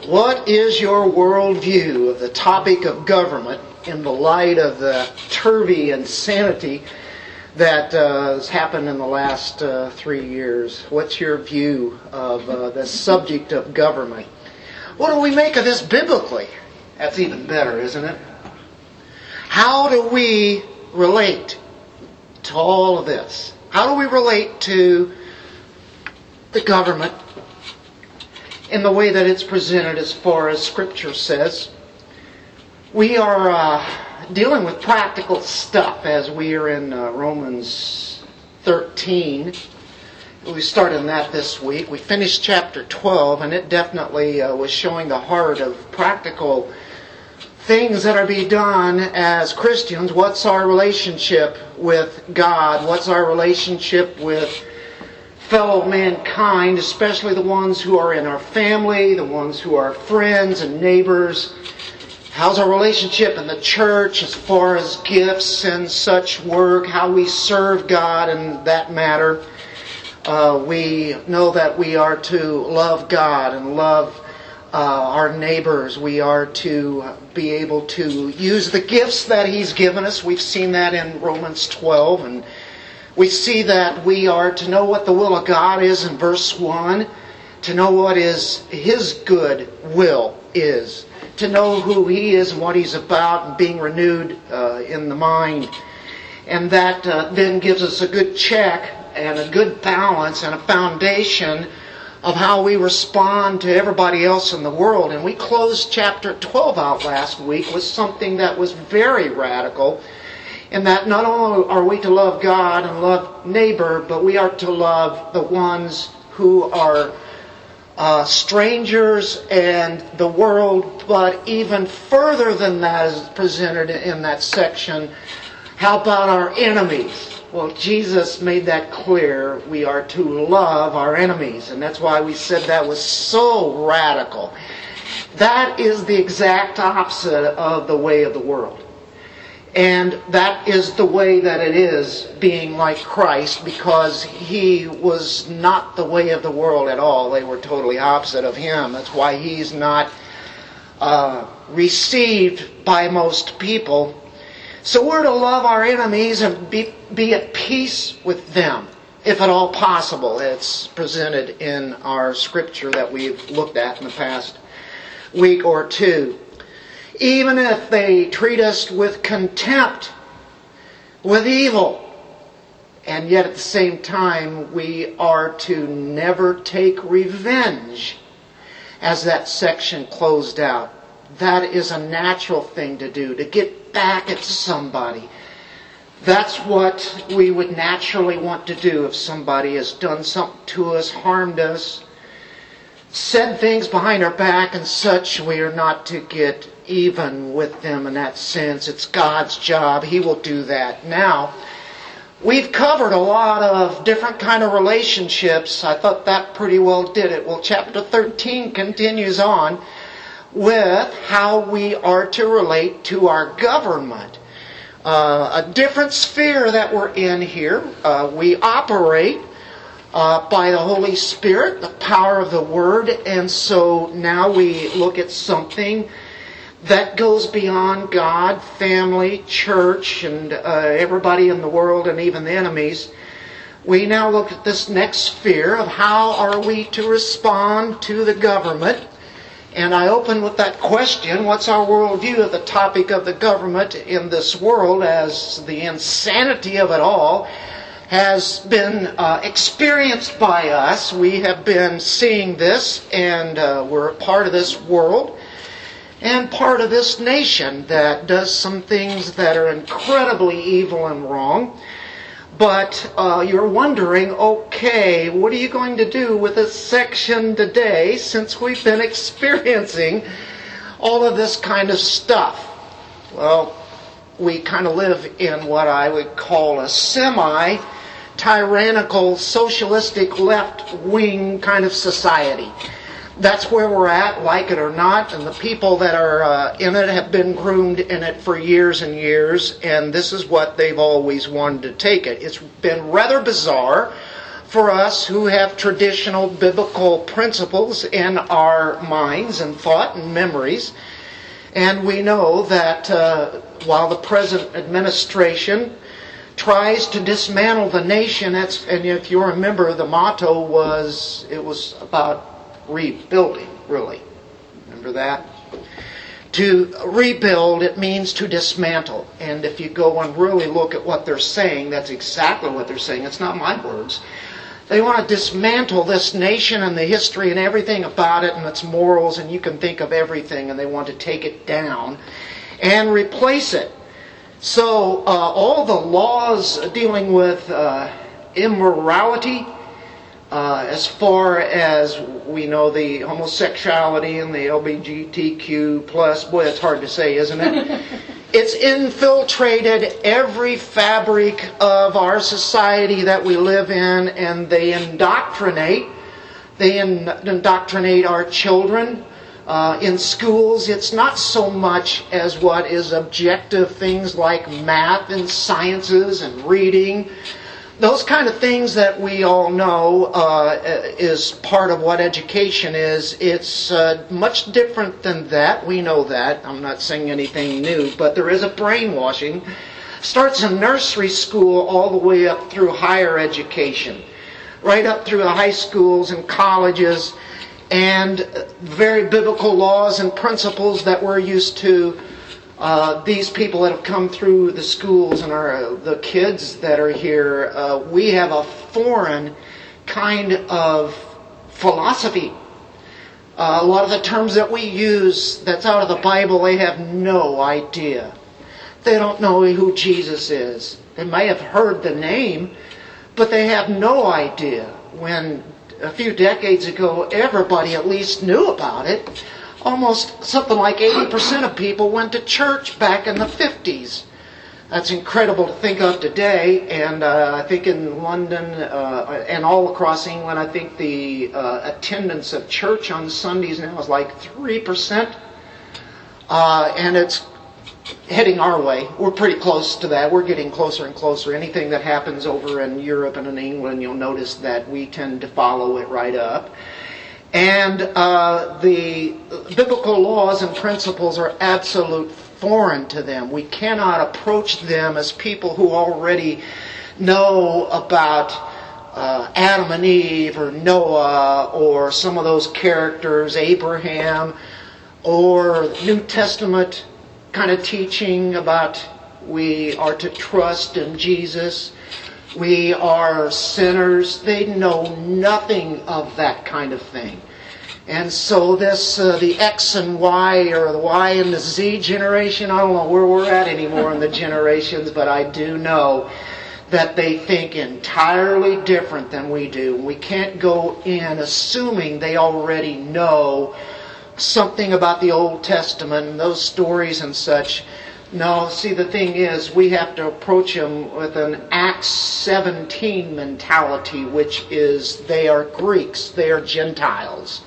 What is your worldview of the topic of government in the light of the turvy insanity that has happened in the last 3 years? What's your view of the subject of government? What do we make of this biblically? That's even better, isn't it? How do we relate to all of this? How do we relate to the government in the way that it's presented as far as Scripture says? We are dealing with practical stuff as we are in Romans 13. We started in that this week. We finished chapter 12, and it definitely was showing the heart of practical things that are being done as Christians. What's our relationship with God? What's our relationship with fellow mankind, especially the ones who are in our family, the ones who are friends and neighbors? How's our relationship in the church as far as gifts and such work? How we serve God in that matter? We know that we are to love God and love our neighbors. We are to be able to use the gifts that He's given us. We've seen that in Romans 12, and we see that we are to know what the will of God is in verse 1, to know what is His good will is, to know who He is and what He's about, and being renewed in the mind. And that then gives us a good check and a good balance and a foundation of how we respond to everybody else in the world. And we closed chapter 12 out last week with something that was very radical, in that not only are we to love God and love neighbor, but we are to love the ones who are strangers and the world. But even further than that is presented in that section. How about our enemies? Well, Jesus made that clear. We are to love our enemies. And that's why we said that was so radical. That is the exact opposite of the way of the world. And that is the way that it is being like Christ, because He was not the way of the world at all. They were totally opposite of Him. That's why He's not received by most people. So we're to love our enemies and be at peace with them, if at all possible. It's presented in our scripture that we've looked at in the past week or two. Even if they treat us with contempt, with evil, and yet at the same time we are to never take revenge, as that section closed out. That is a natural thing to do, to get back at somebody. That's what we would naturally want to do if somebody has done something to us, harmed us, said things behind our back and such. We are not to get even with them in that sense. It's God's job. He will do that. Now, we've covered a lot of different kind of relationships. I thought that pretty well did it. Well, chapter 13 continues on with how we are to relate to our government. A different sphere that we're in here. We operate by the Holy Spirit, the power of the Word, and so now we look at something that goes beyond God, family, church, and everybody in the world, and even the enemies. We now look at this next sphere of how are we to respond to the government. And I open with that question: what's our worldview of the topic of the government in this world, as the insanity of it all has been experienced by us? We have been seeing this, and we're a part of this world and part of this nation that does some things that are incredibly evil and wrong. But you're wondering, okay, what are you going to do with this section today, since we've been experiencing all of this kind of stuff? Well, we kind of live in what I would call a semi-tyrannical, socialistic, left-wing kind of society. That's where we're at, like it or not, and the people that are in it have been groomed in it for years and years, and this is what they've always wanted to take it. It's been rather bizarre for us who have traditional biblical principles in our minds and thought and memories. And we know that while the present administration tries to dismantle the nation, and if you remember, the motto was about rebuilding, really. Remember that? To rebuild, it means to dismantle. And if you go and really look at what they're saying, that's exactly what they're saying. It's not my words. They want to dismantle this nation and the history and everything about it and its morals, and you can think of everything, and they want to take it down and replace it. So all the laws dealing with immorality, as far as we know, the homosexuality and the LGBTQ plus, boy, it's hard to say, isn't it? It's infiltrated every fabric of our society that we live in, and they indoctrinate. They indoctrinate our children in schools. It's not so much as what is objective things like math and sciences and reading. Those kind of things that we all know is part of what education is. It's much different than that. We know that. I'm not saying anything new, but there is a brainwashing. Starts in nursery school all the way up through higher education, right up through the high schools and colleges, and very biblical laws and principles that we're used to. These people that have come through the schools and the kids that are here, we have a foreign kind of philosophy. A lot of the terms that we use that's out of the Bible, they have no idea. They don't know who Jesus is. They may have heard the name, but they have no idea. When a few decades ago, everybody at least knew about it. Almost something like 80% of people went to church back in the 50s. That's incredible to think of today. And I think in London and all across England, I think the attendance of church on Sundays now is like 3%. And it's heading our way. We're pretty close to that. We're getting closer and closer. Anything that happens over in Europe and in England, you'll notice that we tend to follow it right up. And the biblical laws and principles are absolute foreign to them. We cannot approach them as people who already know about Adam and Eve or Noah or some of those characters, Abraham, or New Testament kind of teaching about we are to trust in Jesus. We are sinners. They know nothing of that kind of thing. And so this, the X and Y, or the Y and the Z generation, I don't know where we're at anymore in the generations, but I do know that they think entirely different than we do. We can't go in assuming they already know something about the Old Testament and those stories and such. No, see, the thing is, we have to approach them with an Acts 17 mentality, which is they are Greeks, they are Gentiles.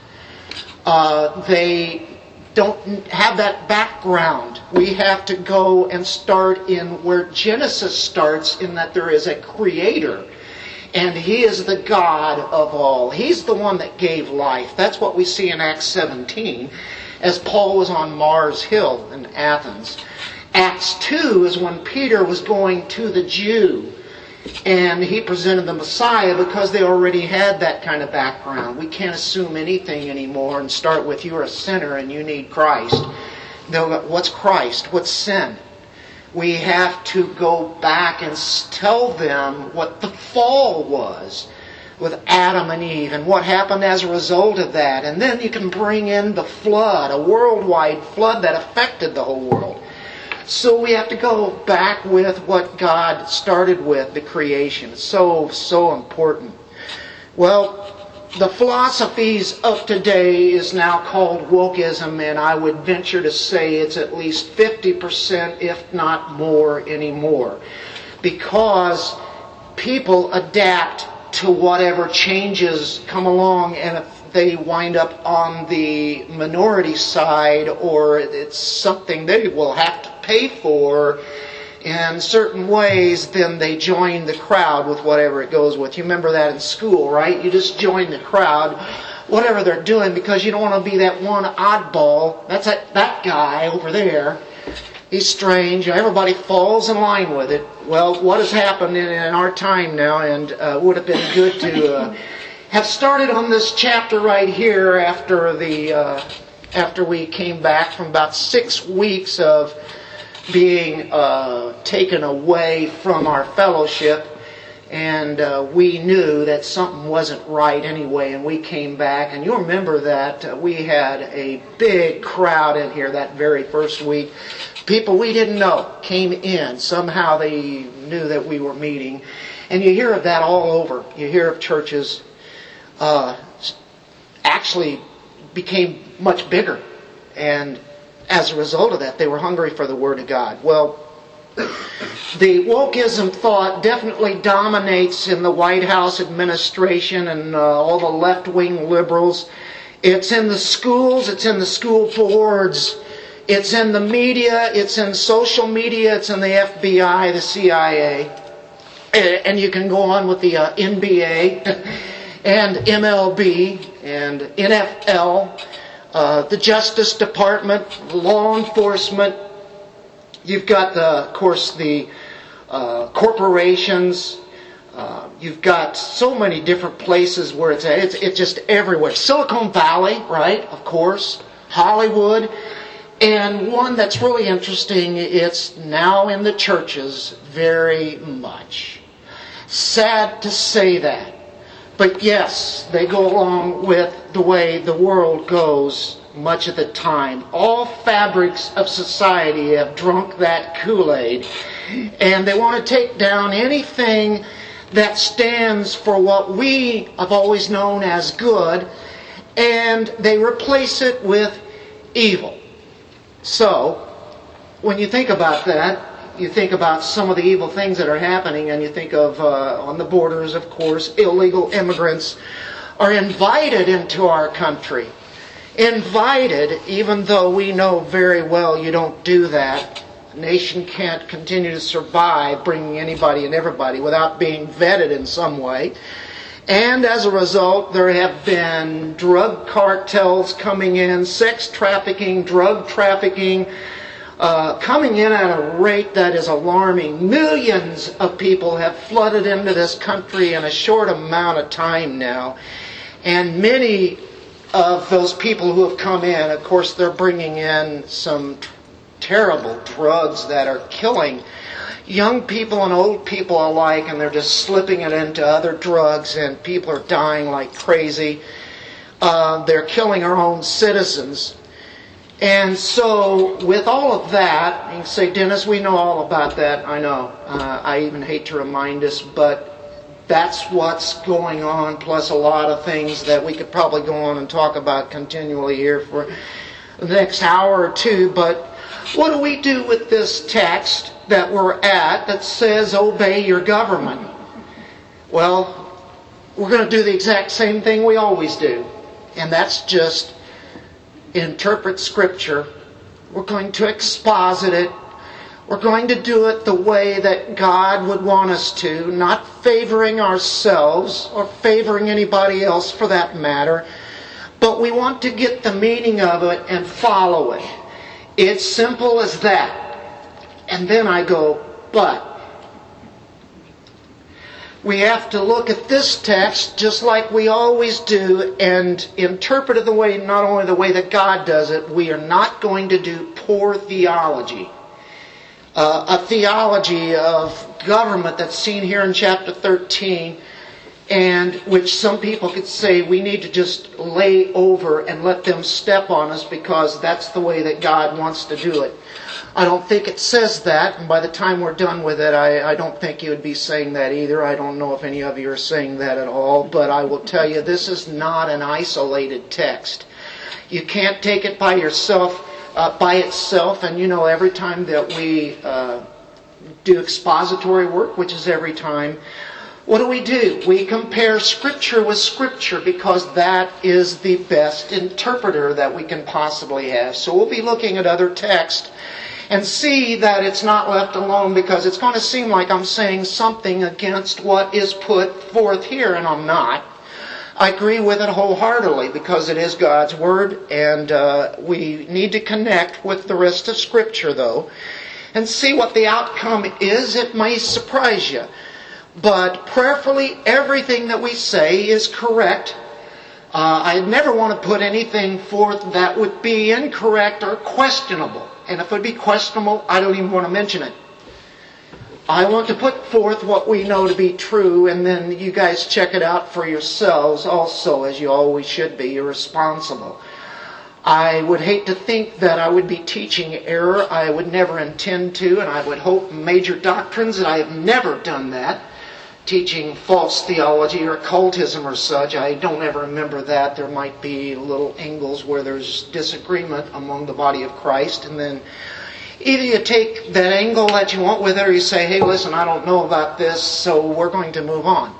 They don't have that background. We have to go and start in where Genesis starts, in that there is a creator. And He is the God of all. He's the one that gave life. That's what we see in Acts 17, as Paul was on Mars Hill in Athens. Acts 2 is when Peter was going to the Jew, and he presented the Messiah because they already had that kind of background. We can't assume anything anymore and start with, you're a sinner and you need Christ. No, what's Christ? What's sin? We have to go back and tell them what the fall was with Adam and Eve and what happened as a result of that. And then you can bring in the flood, a worldwide flood that affected the whole world. So we have to go back with what God started with, the creation. So important. Well, the philosophies of today is now called wokeism, and I would venture to say it's at least 50%, if not more anymore. Because people adapt to whatever changes come along, and if they wind up on the minority side, or it's something they will have to pay for, in certain ways, then they join the crowd with whatever it goes with. You remember that in school, right? You just join the crowd, whatever they're doing, because you don't want to be that one oddball. That's that guy over there. He's strange. Everybody falls in line with it. Well, what has happened in our time now, and would have been good to have started on this chapter right here after we came back from about 6 weeks of being taken away from our fellowship, and we knew that something wasn't right anyway, and we came back. And you'll remember that we had a big crowd in here that very first week. People we didn't know came in. Somehow they knew that we were meeting. And you hear of that all over. You hear of churches actually became much bigger, and as a result of that, they were hungry for the Word of God. Well, the wokeism thought definitely dominates in the White House administration and all the left-wing liberals. It's in the schools, it's in the school boards, it's in the media, it's in social media, it's in the FBI, the CIA, and you can go on with the NBA and MLB and NFL. The Justice Department, law enforcement. You've got, of course, the corporations. You've got so many different places where it's just everywhere. Silicon Valley, right? Of course. Hollywood. And one that's really interesting, it's now in the churches very much. Sad to say that. But yes, they go along with the way the world goes much of the time. All fabrics of society have drunk that Kool-Aid, and they want to take down anything that stands for what we have always known as good, and they replace it with evil. So, when you think about that, you think about some of the evil things that are happening, and you think of, on the borders, of course, illegal immigrants are invited into our country. Invited, even though we know very well you don't do that. A nation can't continue to survive bringing anybody and everybody without being vetted in some way. And as a result, there have been drug cartels coming in, sex trafficking, drug trafficking, coming in at a rate that is alarming. Millions of people have flooded into this country in a short amount of time now. And many of those people who have come in, of course, they're bringing in some terrible drugs that are killing young people and old people alike, and they're just slipping it into other drugs, and people are dying like crazy. They're killing our own citizens. And so, with all of that, you can say, Dennis, we know all about that. I know. I even hate to remind us, but that's what's going on, plus a lot of things that we could probably go on and talk about continually here for the next hour or two. But what do we do with this text that we're at that says, obey your government? Well, we're going to do the exact same thing we always do. And that's just interpret Scripture. We're going to exposit it. We're going to do it the way that God would want us to, not favoring ourselves or favoring anybody else for that matter, but we want to get the meaning of it and follow it. It's simple as that. And then I go, but we have to look at this text just like we always do and interpret it the way, not only the way that God does it. We are not going to do poor theology. A theology of government that's seen here in chapter 13, and which some people could say we need to just lay over and let them step on us because that's the way that God wants to do it. I don't think it says that, and by the time we're done with it, I don't think you would be saying that either. I don't know if any of you are saying that at all, but I will tell you this is not an isolated text. You can't take it by yourself. By itself, and every time that we do expository work, which is every time, what do? We compare Scripture with Scripture because that is the best interpreter that we can possibly have. So we'll be looking at other texts and see that it's not left alone, because it's going to seem like I'm saying something against what is put forth here, and I'm not. I agree with it wholeheartedly because it is God's Word, and we need to connect with the rest of Scripture, though, and see what the outcome is. It may surprise you. But prayerfully, everything that we say is correct. I never want to put anything forth that would be incorrect or questionable. And if it would be questionable, I don't even want to mention it. I want to put forth what we know to be true, and then you guys check it out for yourselves also, as you always should be. You're responsible. I would hate to think that I would be teaching error. I would never intend to, and I would hope major doctrines that I have never done that. Teaching false theology or occultism or such. I don't ever remember that. There might be little angles where there's disagreement among the body of Christ, and then either you take that angle that you want with it, or you say, hey, listen, I don't know about this, so we're going to move on.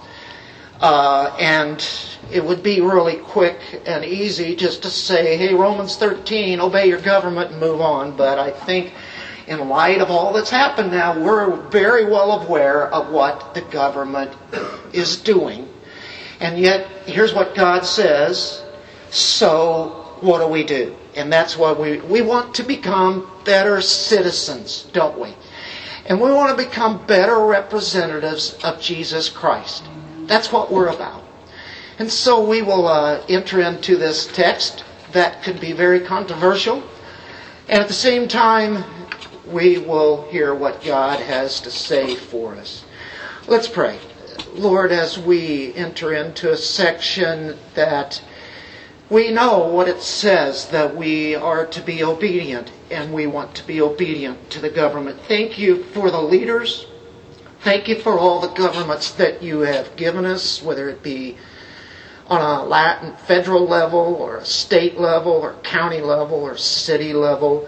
And it would be really quick and easy just to say, hey, Romans 13, obey your government and move on. But I think in light of all that's happened now, we're very well aware of what the government is doing. And yet, here's what God says, so what do? And that's what we want to become better citizens, don't we? And we want to become better representatives of Jesus Christ. That's what we're about. And so we will enter into this text that could be very controversial. And at the same time, we will hear what God has to say for us. Let's pray. Lord, as we enter into a section that we know what it says, that we are to be obedient, and we want to be obedient to the government. Thank you for the leaders. Thank you for all the governments that you have given us, whether it be on a federal level, or a state level, or county level, or city level.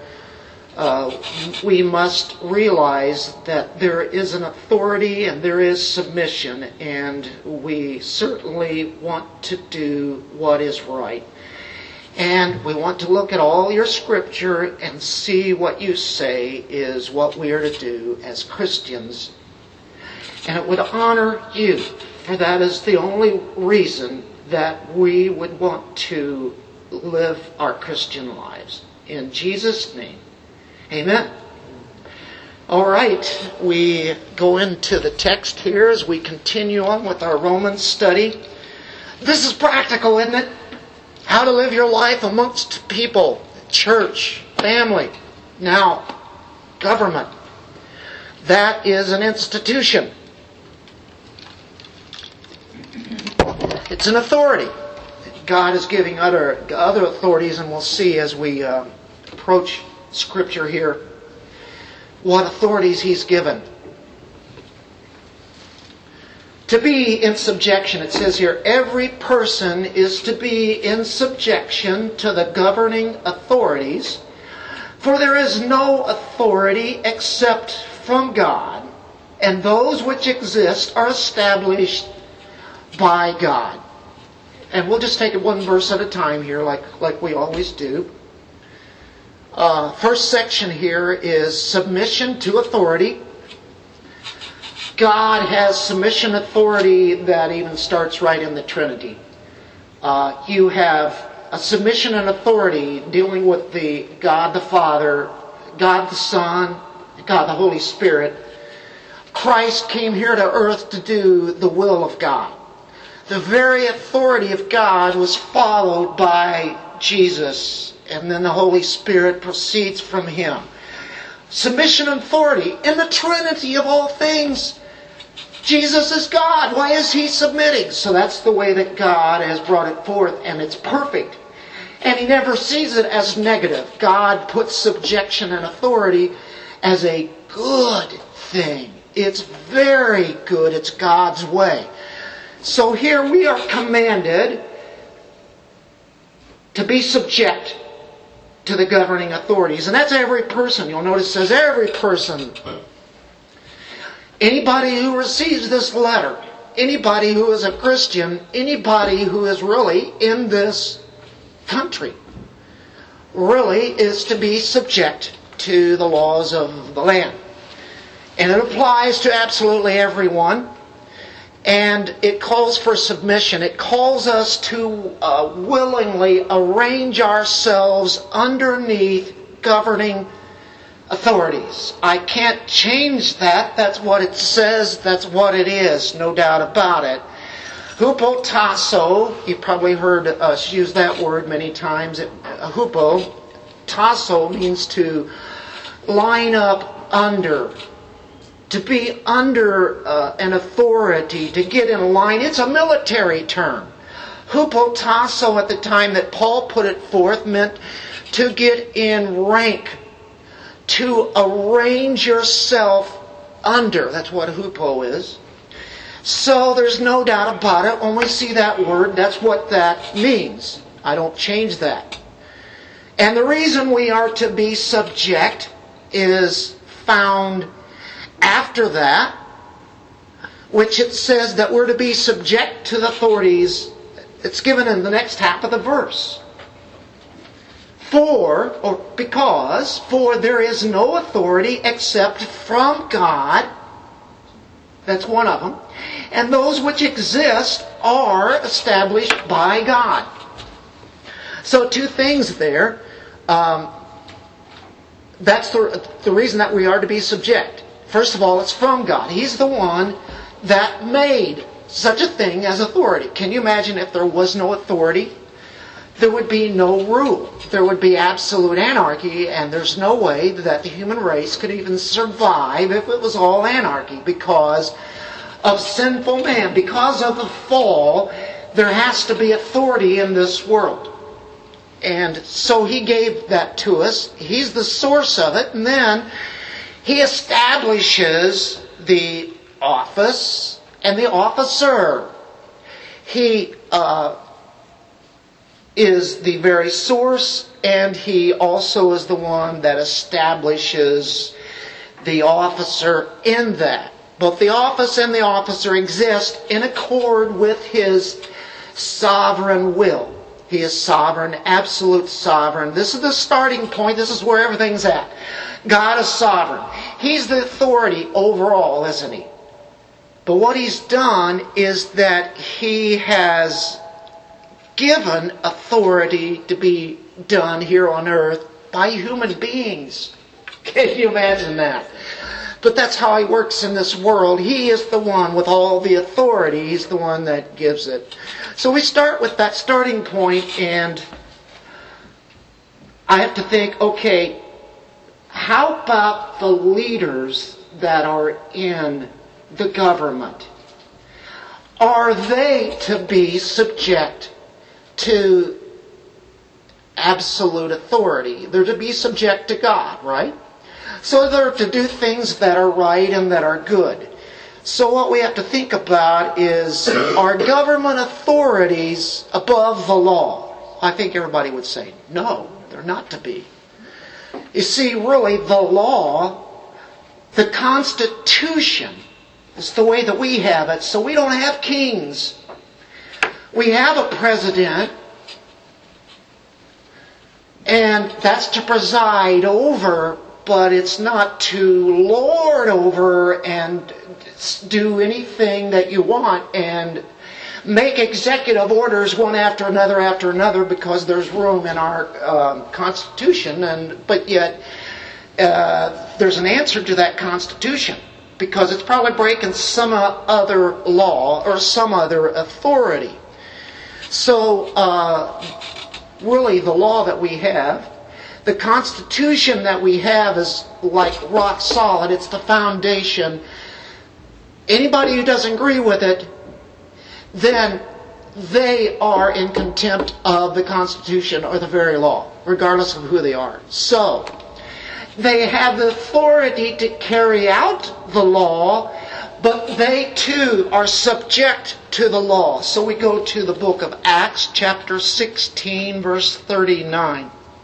We must realize that there is an authority and there is submission, and we certainly want to do what is right. And we want to look at all your Scripture and see what you say is what we are to do as Christians. And it would honor you, for that is the only reason that we would want to live our Christian lives. In Jesus' name. Amen. All right, we go into the text here as we continue on with our Romans study. This is practical, isn't it? How to live your life amongst people, church, family, now government. That is an institution. It's an authority. God is giving other authorities, and we'll see as we approach Scripture here what authorities He's given. To be in subjection, it says here, every person is to be in subjection to the governing authorities, for there is no authority except from God, and those which exist are established by God. And we'll just take it one verse at a time here, like we always do. First section here is submission to authority. God has submission authority that even starts right in the Trinity. You have a submission and authority dealing with the God the Father, God the Son, God the Holy Spirit. Christ came here to earth to do the will of God. The very authority of God was followed by Jesus, and then the Holy Spirit proceeds from Him. Submission and authority in the Trinity of all things. Jesus is God. Why is He submitting? So that's the way that God has brought it forth, and it's perfect. And He never sees it as negative. God puts subjection and authority as a good thing. It's very good. It's God's way. So here we are commanded to be subject to the governing authorities. And that's every person. You'll notice it says every person. Anybody who receives this letter, anybody who is a Christian, anybody who is really in this country, really is to be subject to the laws of the land. And it applies to absolutely everyone. And it calls for submission. It calls us to willingly arrange ourselves underneath governing authorities. I can't change that. That's what it says. That's what it is. No doubt about it. Hupotasso, you've probably heard us use that word many times. Hupotasso means to line up under. To be under an authority, to get in line. It's a military term. Hupotasso at the time that Paul put it forth meant to get in rank. To arrange yourself under. That's what hupo is. So there's no doubt about it. When we see that word, that's what that means. I don't change that. And the reason we are to be subject is found after that, which it says that we're to be subject to the authorities. It's given in the next half of the verse. For there is no authority except from God. That's one of them. And those which exist are established by God. So two things there. That's the reason that we are to be subject. First of all, it's from God. He's the one that made such a thing as authority. Can you imagine if there was no authority? There would be no rule. There would be absolute anarchy, and there's no way that the human race could even survive if it was all anarchy because of sinful man. Because of the fall, there has to be authority in this world. And so He gave that to us. He's the source of it, and then He establishes the office and the officer. He is the very source, and He also is the one that establishes the officer in that. Both the office and the officer exist in accord with His sovereign will. He is sovereign, absolute sovereign. This is the starting point. This is where everything's at. God is sovereign. He's the authority overall, isn't He? But what He's done is that He has given authority to be done here on earth by human beings. Can you imagine that? But that's how He works in this world. He is the one with all the authority. He's the one that gives it. So we start with that starting point, and I have to think, okay, how about the leaders that are in the government? Are they to be subject to absolute authority? They're to be subject to God, right? So they're to do things that are right and that are good. So what we have to think about is, are government authorities above the law? I think everybody would say, no, they're not to be. You see, really, the law, the Constitution, is the way that we have it. So we don't have kings. We have a president, and that's to preside over, but it's not to lord over and do anything that you want and make executive orders one after another because there's room in our Constitution, but yet there's an answer to that Constitution because it's probably breaking some other law or some other authority. So really the law that we have, the Constitution that we have is like rock solid. It's the foundation. Anybody who doesn't agree with it, then they are in contempt of the Constitution or the very law, regardless of who they are. So, they have the authority to carry out the law, but they too are subject to the law. So we go to the book of Acts, chapter 16, verse 39.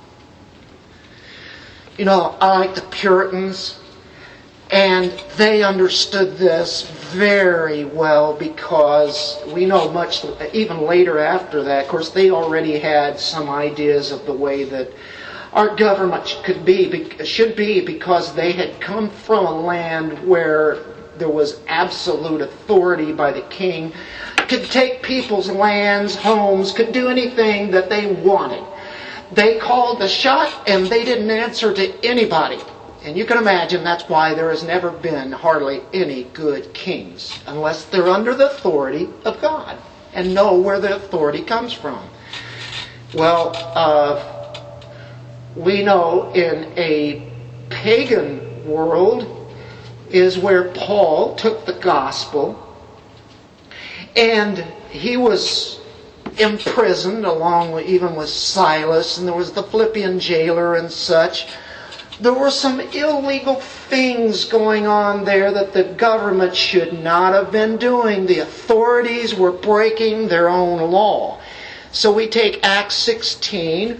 You know, I like the Puritans, and they understood this very well because we know much, even later after that, of course, they already had some ideas of the way that our government should be, because they had come from a land where there was absolute authority by the king, could take people's lands, homes, could do anything that they wanted. They called the shot and they didn't answer to anybody. And you can imagine that's why there has never been hardly any good kings, unless they're under the authority of God and know where the authority comes from. Well, we know in a pagan world is where Paul took the gospel, and he was imprisoned along with, even with Silas, and there was the Philippian jailer and such. There were some illegal things going on there that the government should not have been doing. The authorities were breaking their own law. So we take Acts 16,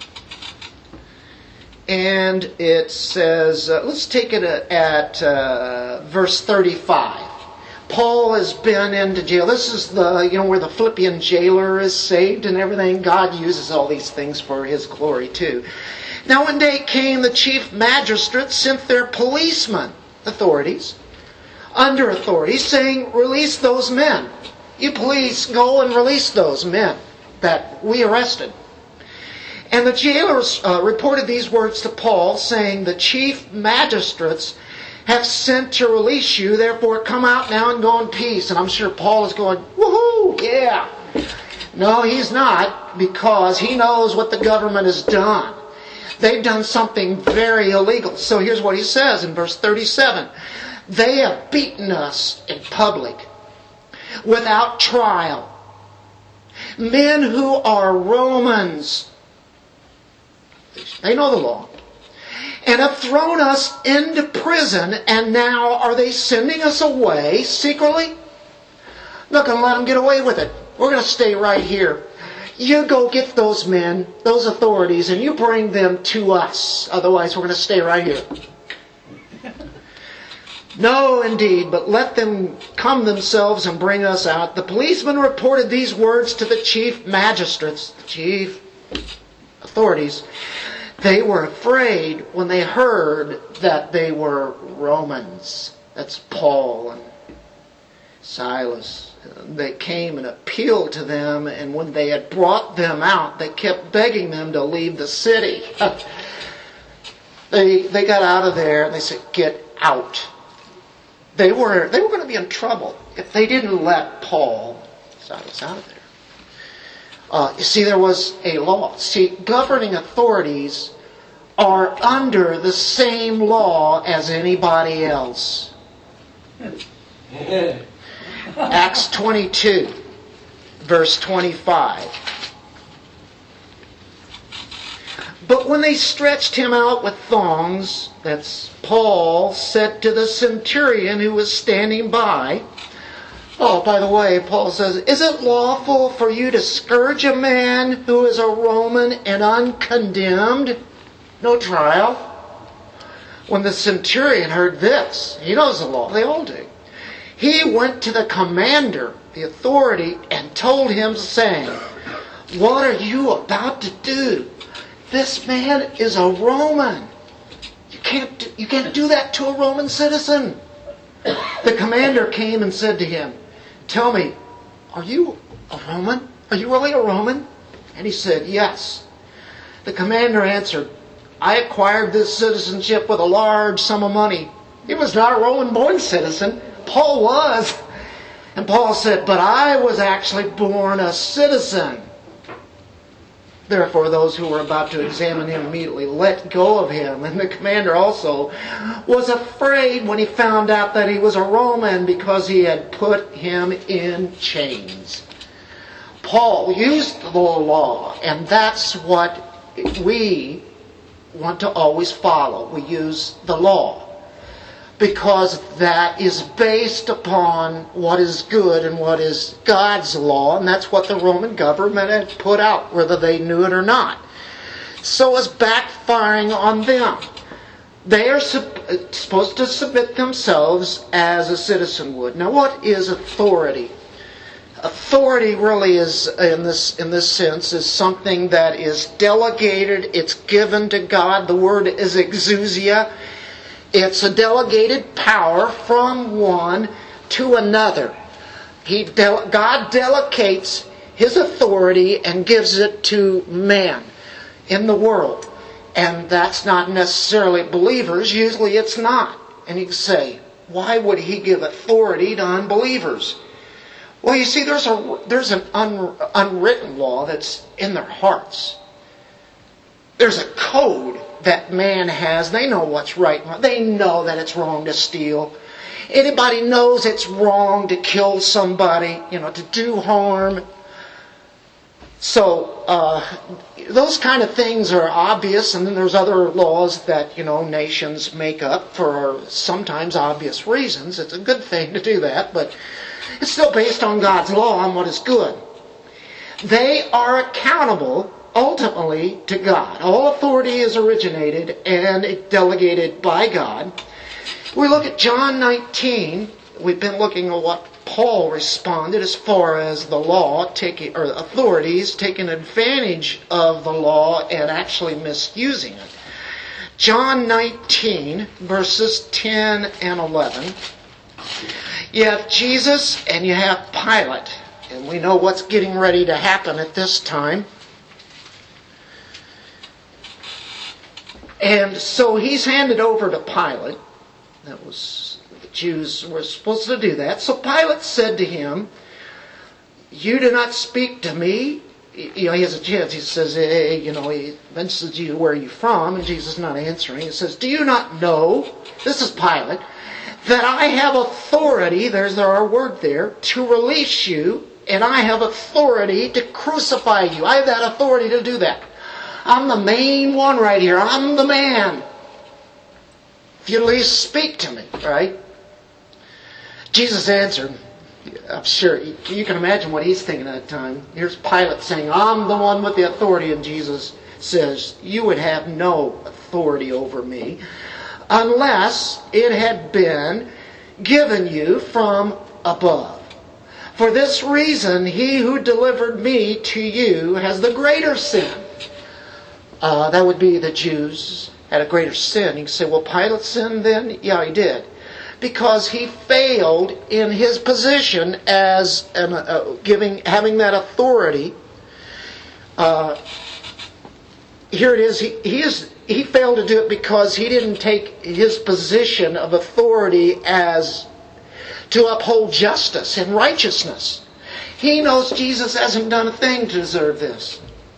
and it says, let's take it at verse 35. Paul has been into jail. This is the, where the Philippian jailer is saved and everything. God uses all these things for His glory too. Now one day came the chief magistrates, sent their policemen, authorities, under authorities, saying, release those men. You police, go and release those men that we arrested. And the jailers reported these words to Paul, saying, the chief magistrates have sent to release you, therefore come out now and go in peace. And I'm sure Paul is going, woohoo, yeah. No, he's not, because he knows what the government has done. They've done something very illegal. So here's what he says in verse 37. They have beaten us in public, without trial. Men who are Romans, they know the law, and have thrown us into prison, and now are they sending us away secretly? Not going to let them get away with it. We're going to stay right here. You go get those men, those authorities, and you bring them to us. Otherwise, we're going to stay right here. No, indeed, but let them come themselves and bring us out. The policemen reported these words to the chief magistrates, the chief authorities. They were afraid when they heard that they were Romans. That's Paul and Silas. They came and appealed to them, and when they had brought them out, they kept begging them to leave the city. They got out of there and they said, get out. They were going to be in trouble if they didn't let Paul, Silas, out of there. You see, there was a law. See, governing authorities are under the same law as anybody else. Acts 22, verse 25. But when they stretched him out with thongs, that's Paul said to the centurion who was standing by. Oh, by the way, Paul says, is it lawful for you to scourge a man who is a Roman and uncondemned? No trial. When the centurion heard this, he knows the law, they all do. He went to the commander, the authority, and told him, saying, what are you about to do? This man is a Roman. You can't do that to a Roman citizen. The commander came and said to him, tell me, are you a Roman? Are you really a Roman? And he said, yes. The commander answered, I acquired this citizenship with a large sum of money. He was not a Roman-born citizen. Paul was. And Paul said, but I was actually born a citizen. Therefore, those who were about to examine him immediately let go of him. And the commander also was afraid when he found out that he was a Roman, because he had put him in chains. Paul used the law, and that's what we want to always follow. We use the law, because that is based upon what is good and what is God's law, and that's what the Roman government had put out, whether they knew it or not. So it's backfiring on them. They are supposed to submit themselves as a citizen would. Now, what is authority? Authority really is, in this sense, is something that is delegated. It's given to God. The word is exousia. It's a delegated power from one to another. God delegates His authority and gives it to man in the world. And that's not necessarily believers. Usually it's not. And you can say, why would He give authority to unbelievers? Well, you see, there's an unwritten law that's in their hearts. There's a code that man has. They know what's right and wrong. They know that it's wrong to steal. Anybody knows it's wrong to kill somebody, to do harm. So, those kind of things are obvious, and then there's other laws that, nations make up for sometimes obvious reasons. It's a good thing to do that, but it's still based on God's law on what is good. They are accountable ultimately to God. All authority is originated and delegated by God. We look at John 19. We've been looking at what Paul responded as far as the law authorities taking advantage of the law and actually misusing it. John 19, verses 10 and 11. You have Jesus and you have Pilate. And we know what's getting ready to happen at this time. And so he's handed over to Pilate. The Jews were supposed to do that. So Pilate said to him, "You do not speak to me." He has a chance. He says, he mentions you, where are you from? And Jesus is not answering. He says, "Do you not know," this is Pilate, "that I have authority," there's our word there, "to release you, and I have authority to crucify you." I have that authority to do that. I'm the main one right here. I'm the man. If you at least speak to me, right? Jesus answered, I'm sure you can imagine what he's thinking at that time. Here's Pilate saying, "I'm the one with the authority," and Jesus says, "You would have no authority over me unless it had been given you from above. For this reason, he who delivered me to you has the greater sin." That would be the Jews had a greater sin. You can say, well, Pilate sinned then? Yeah, he did. Because he failed in his position as having that authority. Here it is. He failed to do it because he didn't take his position of authority as to uphold justice and righteousness. He knows Jesus hasn't done a thing to deserve this.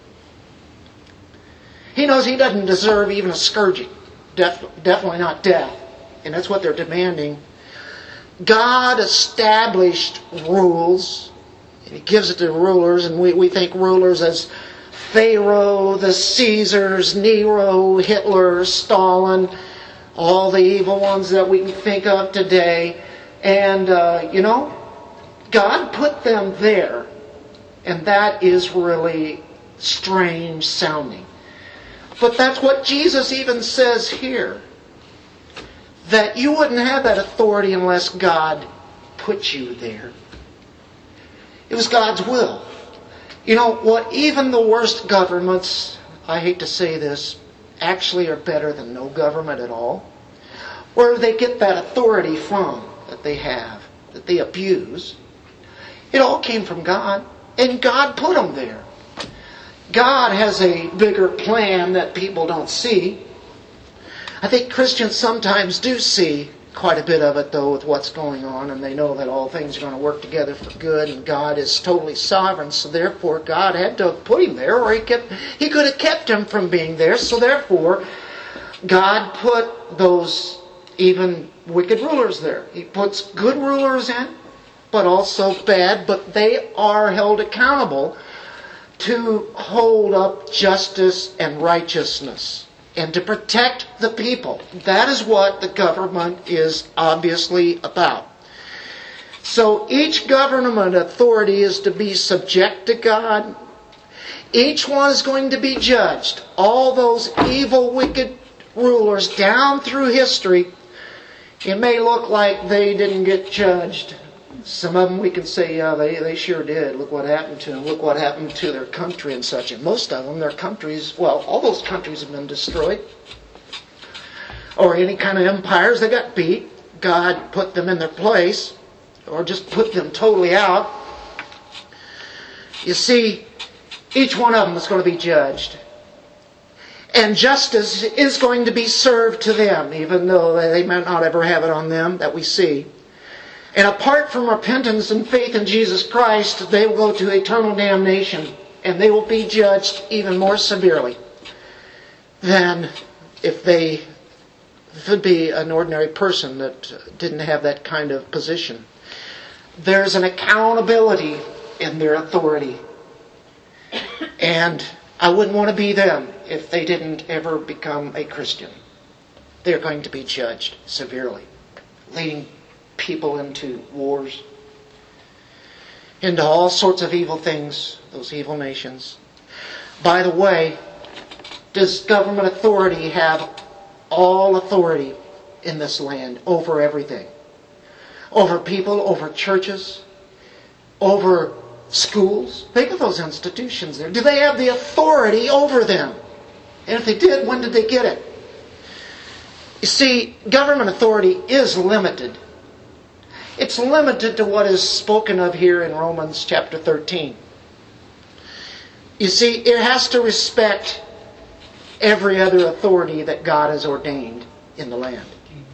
He knows he doesn't deserve even a scourging. Definitely not death. And that's what they're demanding. God established rules. And He gives it to rulers. And we think rulers as Pharaoh, the Caesars, Nero, Hitler, Stalin. All the evil ones that we can think of today. And, God put them there. And that is really strange sounding. But that's what Jesus even says here. That you wouldn't have that authority unless God put you there. It was God's will. You know what? Even the worst governments, I hate to say this, actually are better than no government at all. Where they get that authority from that they have, that they abuse. It all came from God. And God put them there. God has a bigger plan that people don't see. I think Christians sometimes do see quite a bit of it, though, with what's going on, and they know that all things are going to work together for good, and God is totally sovereign, so therefore God had to put him there, or he could have kept him from being there, so therefore God put those even wicked rulers there. He puts good rulers in, but also bad, but they are held accountable to hold up justice and righteousness and to protect the people. That is what the government is obviously about. So each government authority is to be subject to God. Each one is going to be judged. All those evil, wicked rulers down through history, it may look like they didn't get judged, Some of them we can say, yeah, they sure did. Look what happened to them. Look what happened to their country and such. And most of them, their countries, well, all those countries have been destroyed. Or any kind of empires, they got beat. God put them in their place. Or just put them totally out. You see, each one of them is going to be judged. And justice is going to be served to them, even though they might not ever have it on them, that we see. And apart from repentance and faith in Jesus Christ, they will go to eternal damnation. And they will be judged even more severely than if they would be an ordinary person that didn't have that kind of position. There's an accountability in their authority. And I wouldn't want to be them if they didn't ever become a Christian. They're going to be judged severely, leading people into wars, into all sorts of evil things, those evil nations. By the way, does government authority have all authority in this land over everything? Over people, over churches, over schools? Think of those institutions there. Do they have the authority over them? And if they did, when did they get it? You see, government authority is limited. It's limited to what is spoken of here in Romans chapter 13. You see, it has to respect every other authority that God has ordained in the land.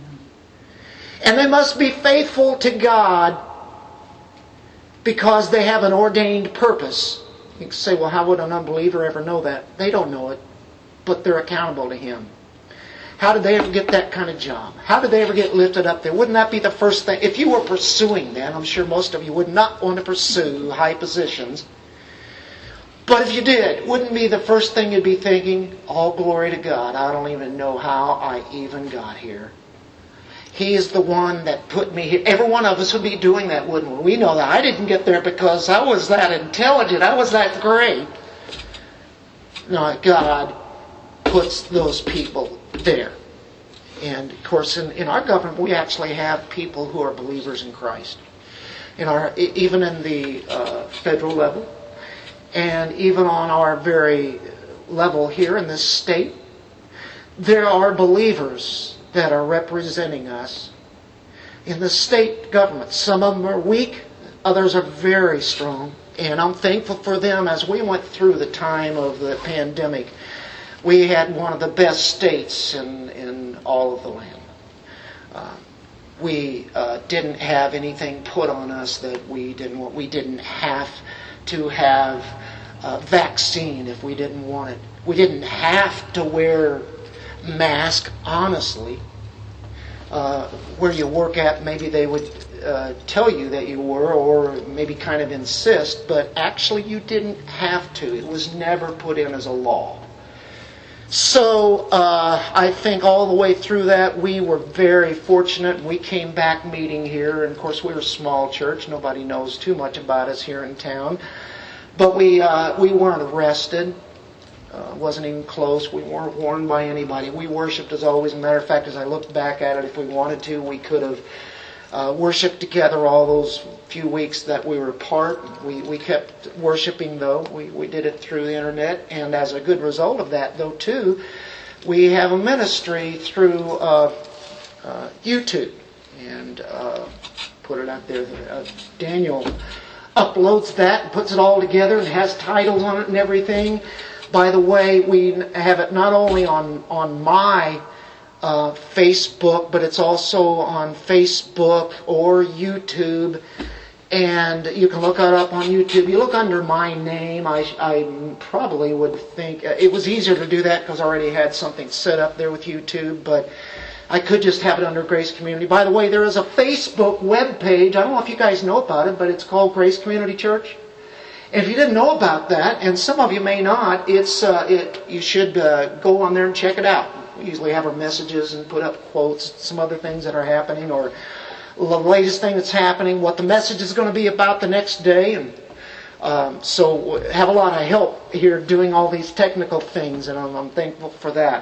And they must be faithful to God because they have an ordained purpose. You can say, well, how would an unbeliever ever know that? They don't know it, but they're accountable to Him. How did they ever get that kind of job? How did they ever get lifted up there? Wouldn't that be the first thing? If you were pursuing that, I'm sure most of you would not want to pursue high positions. But if you did, wouldn't it be the first thing you'd be thinking, all glory to God, I don't even know how I even got here. He is the one that put me here. Every one of us would be doing that, wouldn't we? We know that I didn't get there because I was that intelligent, I was that great. No, God puts those people there. And of course, in our government, we actually have people who are believers in Christ. Even in the federal level, and even on our very level here in this state, there are believers that are representing us in the state government. Some of them are weak, others are very strong. And I'm thankful for them. As we went through the time of the pandemic, we had one of the best states in all of the land. We didn't have anything put on us that we didn't want. We didn't have to have a vaccine if we didn't want it. We didn't have to wear mask, honestly. Where you work at, maybe they would tell you that you were, or maybe kind of insist, but actually you didn't have to. It was never put in as a law. So I think all the way through that we were very fortunate. We came back meeting here, and of course we were a small church. Nobody knows too much about us here in town. But we weren't arrested. Wasn't even close. We weren't warned by anybody. We worshipped as always. As a matter of fact, as I look back at it, if we wanted to, we could have worshipped together all those few weeks that we were apart. We kept worshiping, though. We did it through the internet. And as a good result of that, though, too, we have a ministry through YouTube. And put it out there. Daniel uploads that and puts it all together and has titles on it and everything. By the way, we have it not only on my Facebook, but it's also on Facebook or YouTube. And you can look it up on YouTube. You look under my name. I probably would think it was easier to do that because I already had something set up there with YouTube. But I could just have it under Grace Community. By the way, there is a Facebook web page. I don't know if you guys know about it, but it's called Grace Community Church. And if you didn't know about that, and some of you may not, you should go on there and check it out. We usually have our messages and put up quotes, some other things that are happening, or the latest thing that's happening, what the message is going to be about the next day. And so have a lot of help here doing all these technical things, and I'm thankful for that.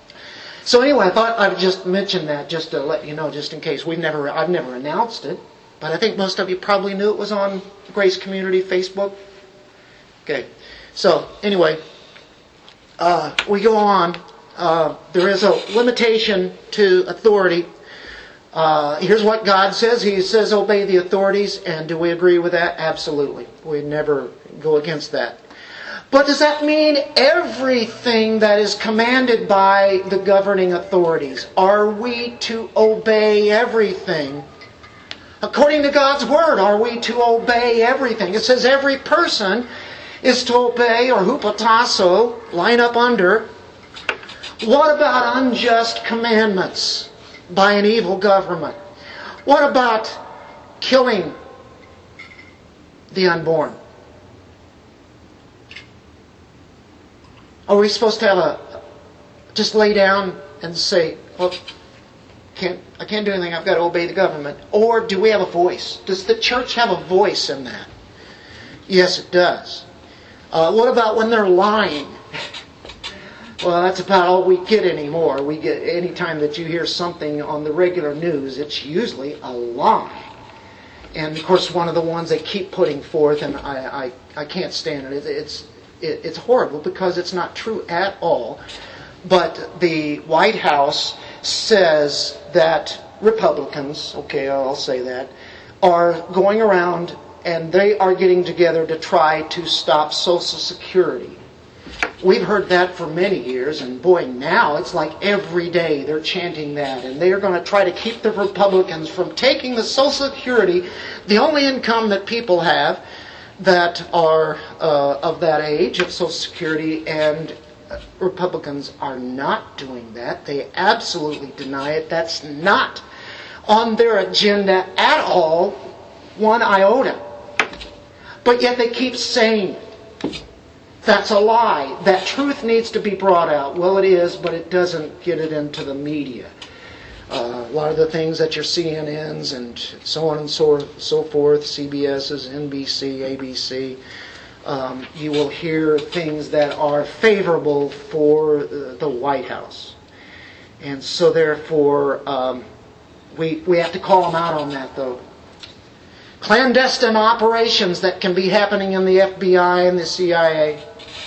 So anyway, I thought I would just mention that just to let you know, just in case. I've never announced it. But I think most of you probably knew it was on Grace Community Facebook. Okay. So, anyway, we go on. There is a limitation to authority. Here's what God says. He says obey the authorities. And do we agree with that? Absolutely. We never go against that. But does that mean everything that is commanded by the governing authorities? Are we to obey everything? According to God's Word, are we to obey everything? It says every person is to obey, or hupotasso, line up under. What about unjust commandments by an evil government? What about killing the unborn? Are we supposed to have just lay down and say, well, I can't do anything, I've got to obey the government? Or do we have a voice? Does the church have a voice in that? Yes, it does. What about when they're lying? Well, that's about all we get anymore. We get any time that you hear something on the regular news, it's usually a lie. And of course, one of the ones they keep putting forth, and I can't stand it. It's horrible because it's not true at all. But the White House says that Republicans, okay, I'll say that, are going around and they are getting together to try to stop Social Security. We've heard that for many years, and boy, now it's like every day they're chanting that. And they are going to try to keep the Republicans from taking the Social Security, the only income that people have that are of that age of Social Security, and Republicans are not doing that. They absolutely deny it. That's not on their agenda at all, one iota. But yet they keep saying that's a lie. That truth needs to be brought out. Well, it is, but it doesn't get it into the media. A lot of the things that your CNNs and so on and so forth, CBS's, NBC, ABC, you will hear things that are favorable for the White House. And so therefore, we have to call them out on that, though. Clandestine operations that can be happening in the FBI and the CIA.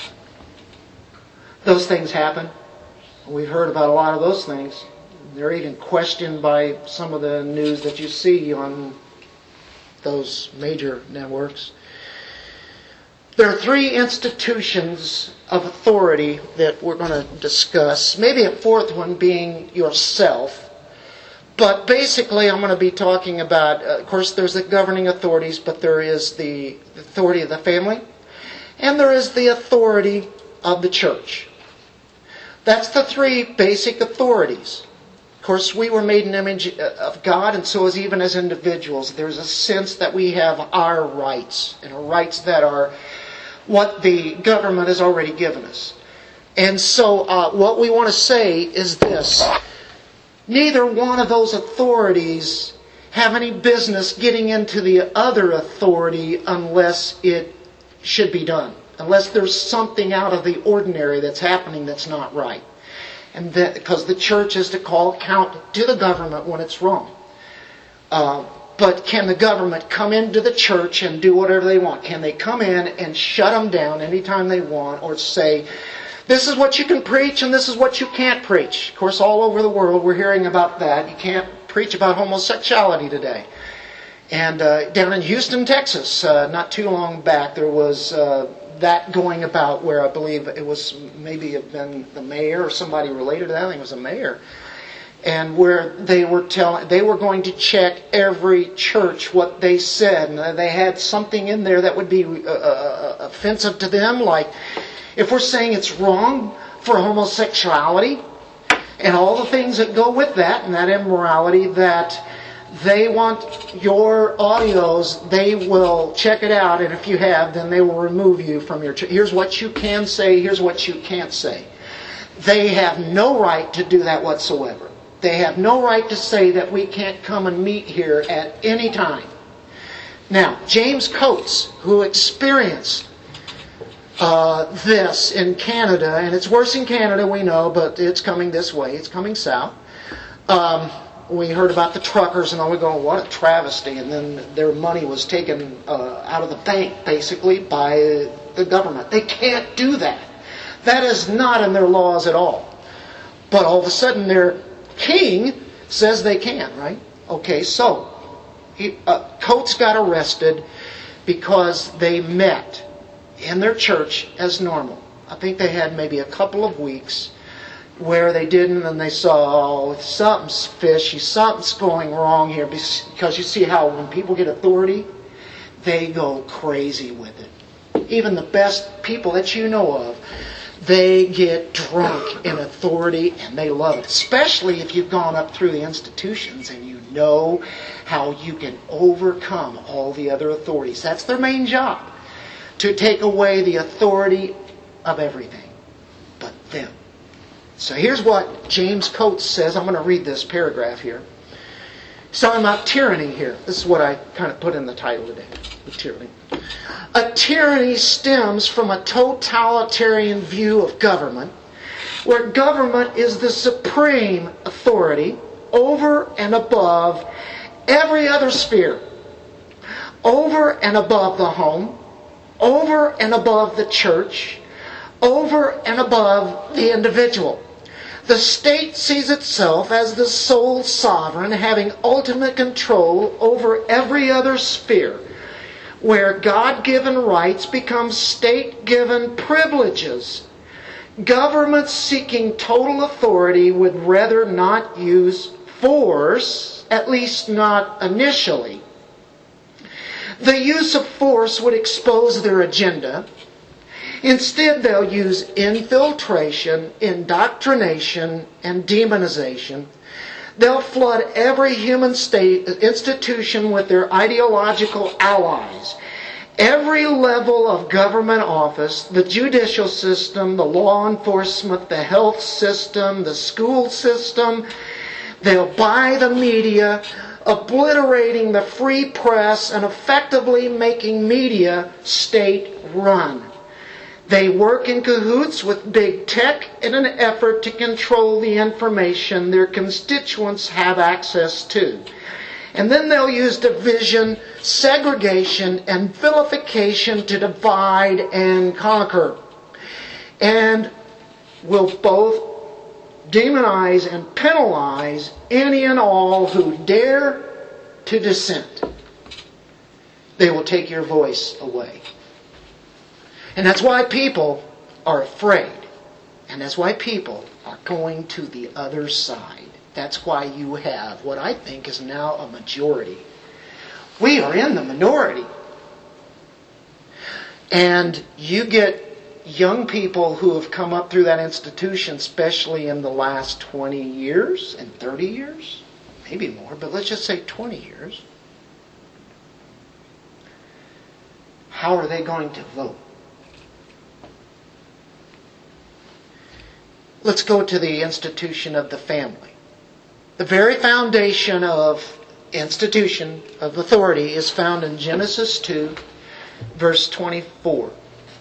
Those things happen. We've heard about a lot of those things. They're even questioned by some of the news that you see on those major networks. There are three institutions of authority that we're going to discuss. Maybe a fourth one being yourself. But basically I'm going to be talking about, of course there's the governing authorities, but there is the authority of the family. And there is the authority of the church. That's the three basic authorities. Of course, we were made in the image of God, and so is even as individuals. There's a sense that we have our rights, and rights that are what the government has already given us. And so what we want to say is this. Neither one of those authorities have any business getting into the other authority unless it should be done. Unless there's something out of the ordinary that's happening that's not right. And that, because the church is to call account to the government when it's wrong. But can the government come into the church and do whatever they want? Can they come in and shut them down anytime they want, or say, this is what you can preach and this is what you can't preach? Of course, all over the world we're hearing about that. You can't preach about homosexuality today. And down in Houston, Texas, not too long back, there was that going about where I believe it was maybe have been the mayor or somebody related to that. I think it was a mayor. And where they were going to check every church what they said. And they had something in there that would be offensive to them, like if we're saying it's wrong for homosexuality and all the things that go with that and that immorality, that they want your audios, they will check it out, and if you have, then they will remove you from your church. Here's what you can say, here's what you can't say. They have no right to do that whatsoever. They have no right to say that we can't come and meet here at any time. Now, James Coates, who experienced this in Canada, and it's worse in Canada, we know, but it's coming this way, it's coming south. we heard about the truckers and all, we go, what a travesty. And then their money was taken out of the bank, basically, by the government. They can't do that. That is not in their laws at all. But all of a sudden their king says they can, right? Okay, so Coates got arrested because they met in their church as normal. I think they had maybe a couple of weeks where they didn't, and they saw, something's fishy, something's going wrong here, because you see how when people get authority, they go crazy with it. Even the best people that you know of, they get drunk in authority and they love it. Especially if you've gone up through the institutions and you know how you can overcome all the other authorities. That's their main job, to take away the authority of everything but them. So here's what James Coates says. I'm going to read this paragraph here. He's talking about tyranny here. This is what I kind of put in the title today, the tyranny. A tyranny stems from a totalitarian view of government, where government is the supreme authority over and above every other sphere, over and above the home, over and above the church, over and above the individual. The state sees itself as the sole sovereign, having ultimate control over every other sphere, where God-given rights become state-given privileges. Governments seeking total authority would rather not use force, at least not initially. The use of force would expose their agenda. Instead, they'll use infiltration, indoctrination, and demonization. They'll flood every human state institution with their ideological allies. Every level of government office, the judicial system, the law enforcement, the health system, the school system, they'll buy the media, obliterating the free press and effectively making media state-run. They work in cahoots with big tech in an effort to control the information their constituents have access to. And then they'll use division, segregation, and vilification to divide and conquer. And will both demonize and penalize any and all who dare to dissent. They will take your voice away. And that's why people are afraid. And that's why people are going to the other side. That's why you have what I think is now a majority. We are in the minority. And you get young people who have come up through that institution, especially in the last 20 years and 30 years, maybe more, but let's just say 20 years. How are they going to vote? Let's go to the institution of the family. The very foundation of institution of authority is found in Genesis 2, verse 24.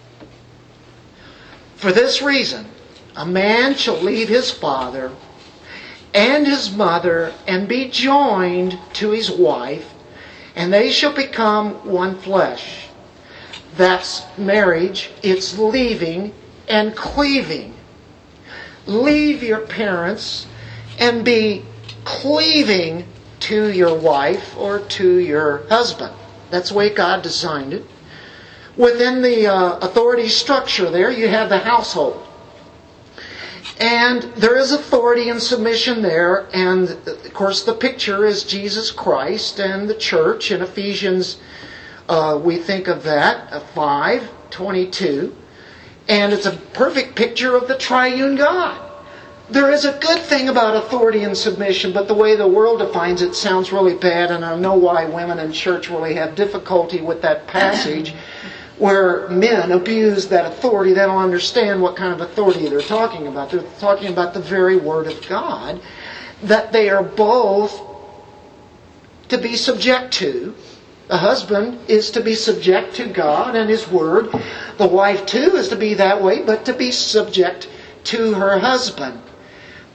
For this reason, a man shall leave his father and his mother and be joined to his wife, and they shall become one flesh. That's marriage. It's leaving and cleaving. Leave your parents and be cleaving to your wife or to your husband. That's the way God designed it. Within the authority structure there, you have the household. And there is authority and submission there. And, of course, the picture is Jesus Christ and the church. In Ephesians, we think of that, 5:22. And it's a perfect picture of the triune God. There is a good thing about authority and submission, but the way the world defines it sounds really bad, and I know why women in church really have difficulty with that passage where men abuse that authority. They don't understand what kind of authority they're talking about. They're talking about the very Word of God, that they are both to be subject to. The husband is to be subject to God and His Word. The wife, too, is to be that way, but to be subject to her husband.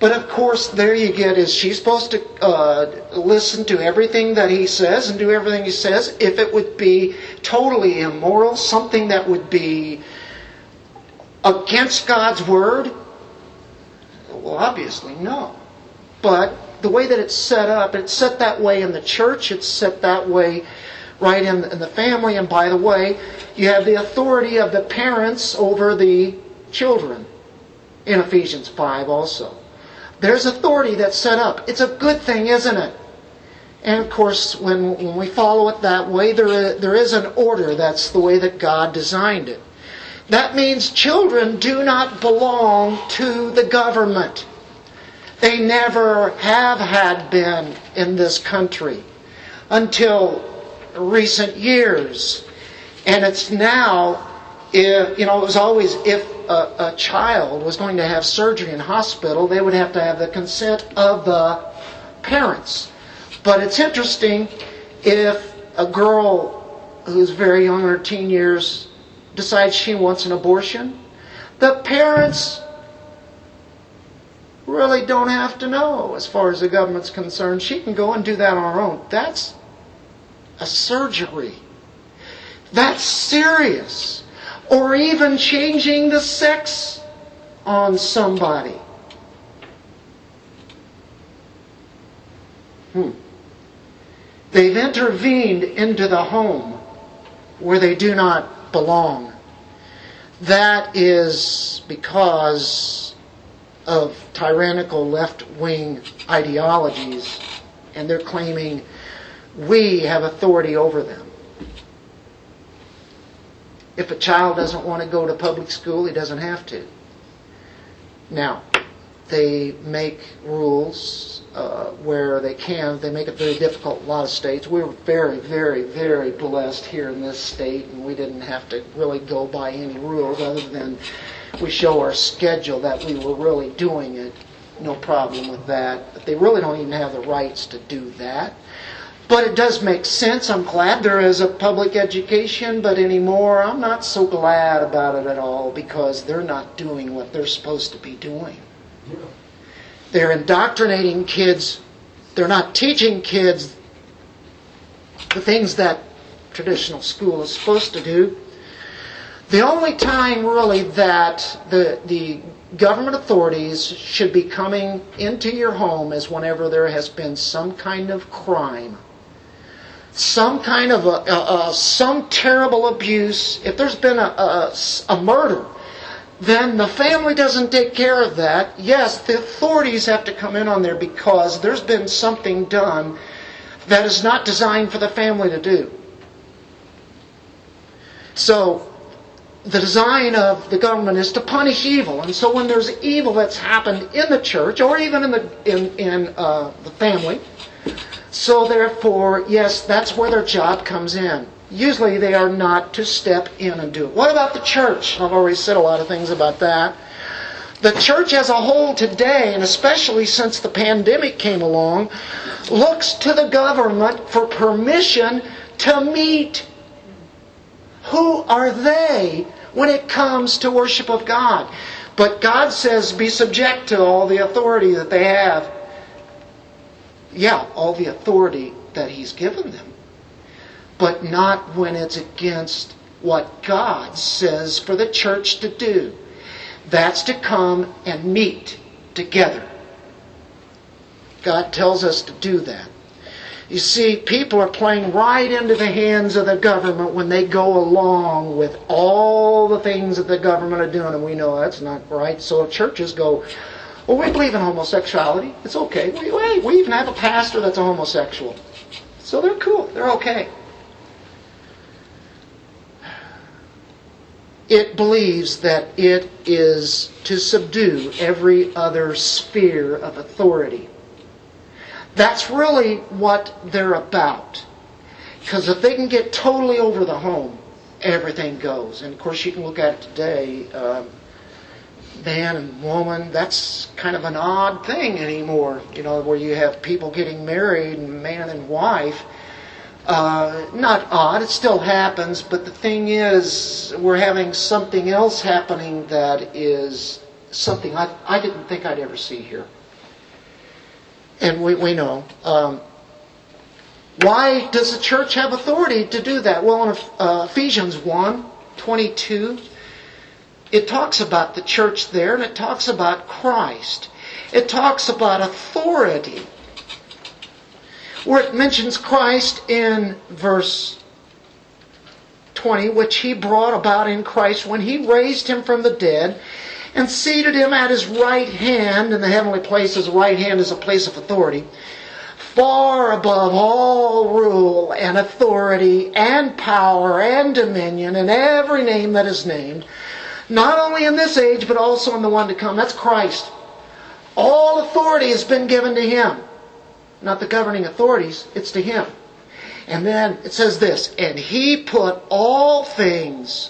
But of course, there you get, is she supposed to listen to everything that he says and do everything he says? If it would be totally immoral, something that would be against God's Word? Well, obviously, no. But the way that it's set up, it's set that way in the church, it's set that way right in the family. And by the way, you have the authority of the parents over the children in Ephesians 5 also. There's authority that's set up. It's a good thing, isn't it? And of course, when we follow it that way, there is an order. That's the way that God designed it. That means children do not belong to the government. They never have had been in this country until recent years. And it's now, it was always if a child was going to have surgery in hospital, they would have to have the consent of the parents. But it's interesting, if a girl who's very young, in her teen years, decides she wants an abortion, the parents really don't have to know as far as the government's concerned. She can go and do that on her own. That's a surgery. That's serious. Or even changing the sex on somebody. They've intervened into the home where they do not belong. That is because of tyrannical left-wing ideologies, and they're claiming we have authority over them. If a child doesn't want to go to public school, he doesn't have to. Now, they make rules where they can. They make it very difficult in a lot of states. We were very, very, very blessed here in this state, and we didn't have to really go by any rules other than we show our schedule that we were really doing it. No problem with that. But they really don't even have the rights to do that. But it does make sense. I'm glad there is a public education, but anymore I'm not so glad about it at all, because they're not doing what they're supposed to be doing. Yeah. They're indoctrinating kids. They're not teaching kids the things that traditional school is supposed to do. The only time really that the government authorities should be coming into your home is whenever there has been some kind of crime. Some kind of some terrible abuse. If there's been a murder, then the family doesn't take care of that. Yes, the authorities have to come in on there because there's been something done that is not designed for the family to do. So, the design of the government is to punish evil. And so when there's evil that's happened in the church, or even in the family, so therefore, yes, that's where their job comes in. Usually they are not to step in and do it. What about the church? I've already said a lot of things about that. The church as a whole today, and especially since the pandemic came along, looks to the government for permission to meet. Who are they when it comes to worship of God? But God says be subject to all the authority that they have. Yeah, all the authority that He's given them. But not when it's against what God says for the church to do. That's to come and meet together. God tells us to do that. You see, people are playing right into the hands of the government when they go along with all the things that the government are doing, and we know that's not right. So churches go, well, we believe in homosexuality. It's okay. We even have a pastor that's a homosexual. So they're cool. They're okay. It believes that it is to subdue every other sphere of authority. That's really what they're about. Because if they can get totally over the home, everything goes. And of course you can look at it today, man and woman, that's kind of an odd thing anymore. Where you have people getting married, man and wife. Not odd, it still happens, but the thing is, we're having something else happening that is something I didn't think I'd ever see here. And we know. Why does the church have authority to do that? Well, in Ephesians 1:22, it talks about the church there, and it talks about Christ. It talks about authority. Where it mentions Christ in verse 20, which He brought about in Christ when He raised Him from the dead and seated Him at His right hand in the heavenly places. The right hand is a place of authority. Far above all rule and authority and power and dominion and every name that is named, not only in this age but also in the one to come. That's Christ. All authority has been given to Him. Not the governing authorities, it's to Him. And then it says this, and He put all things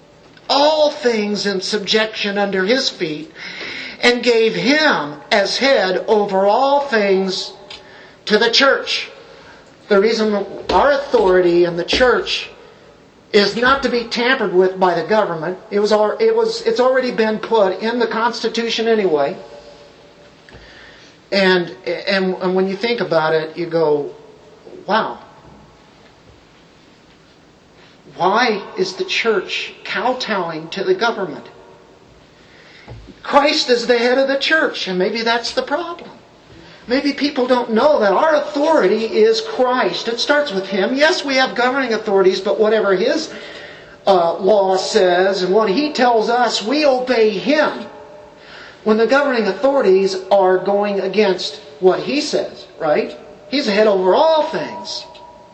in subjection under His feet, and gave Him as head over all things to the church. The reason our authority in the church is not to be tampered with by the government. It's already been put in the Constitution anyway. And when you think about it, you go, wow. Why is the church kowtowing to the government? Christ is the head of the church, and maybe that's the problem. Maybe people don't know that our authority is Christ. It starts with Him. Yes, we have governing authorities, but whatever His law says and what He tells us, we obey Him. When the governing authorities are going against what He says, right? He's the head over all things.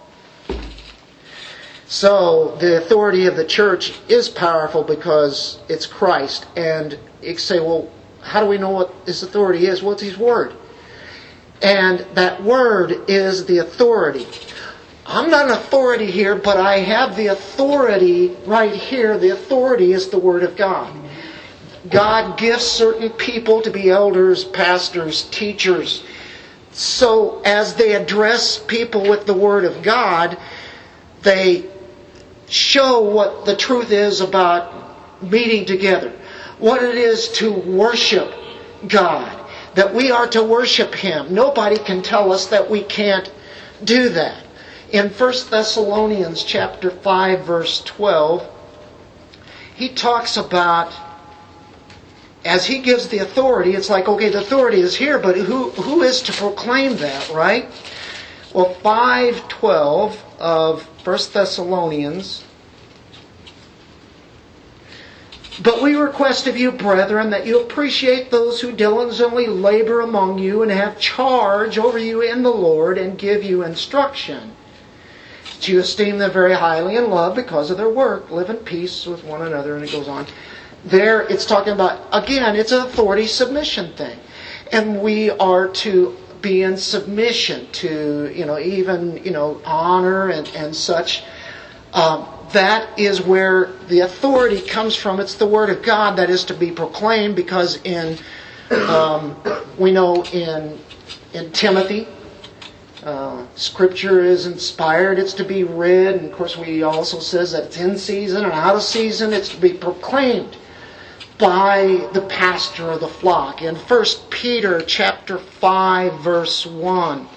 So the authority of the church is powerful because it's Christ. And you say, well, how do we know what His authority is? What's His Word? And that Word is the authority. I'm not an authority here, but I have the authority right here. The authority is the Word of God. God gives certain people to be elders, pastors, teachers. So as they address people with the Word of God, they show what the truth is about meeting together. What it is to worship God. That we are to worship Him. Nobody can tell us that we can't do that. In 1 Thessalonians chapter 5, verse 12, he talks about, as he gives the authority, it's like, okay, the authority is here, but who is to proclaim that, right? Well, 5:12 of 1 Thessalonians. But we request of you, brethren, that you appreciate those who diligently labor among you and have charge over you in the Lord and give you instruction. That you esteem them very highly in love because of their work. Live in peace with one another. And it goes on. There it's talking about, again, it's an authority submission thing. And we are to be in submission to, even, honor and such. That is where the authority comes from. It's the Word of God that is to be proclaimed, because we know in Timothy, Scripture is inspired. It's to be read, and of course we also says that it's in season and out of season. It's to be proclaimed by the pastor of the flock. In 1 Peter chapter 5, verse 1.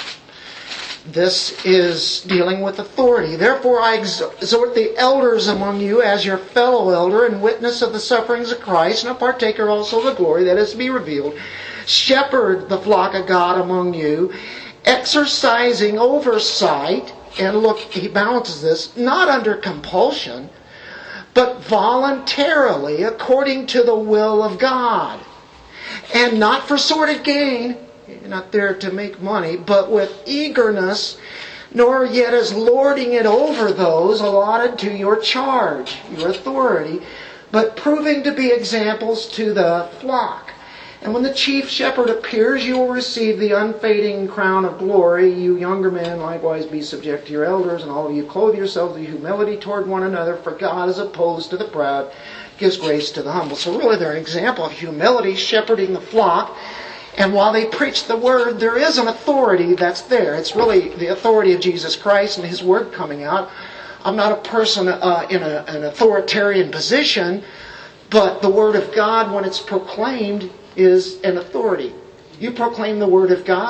This is dealing with authority. Therefore I exhort the elders among you as your fellow elder and witness of the sufferings of Christ, and a partaker also of the glory that is to be revealed. Shepherd the flock of God among you, exercising oversight, and look, he balances this, not under compulsion, but voluntarily according to the will of God, and not for sordid gain. You're not there to make money, but with eagerness, nor yet as lording it over those allotted to your charge, your authority, but proving to be examples to the flock. And when the chief shepherd appears, you will receive the unfading crown of glory. You younger men, likewise be subject to your elders, and all of you clothe yourselves with humility toward one another, for God is opposed to the proud, gives grace to the humble. So really they're an example of humility, shepherding the flock. And while they preach the Word, there is an authority that's there. It's really the authority of Jesus Christ and His Word coming out. I'm not a person in an authoritarian position, but the Word of God, when it's proclaimed, is an authority. You proclaim the Word of God,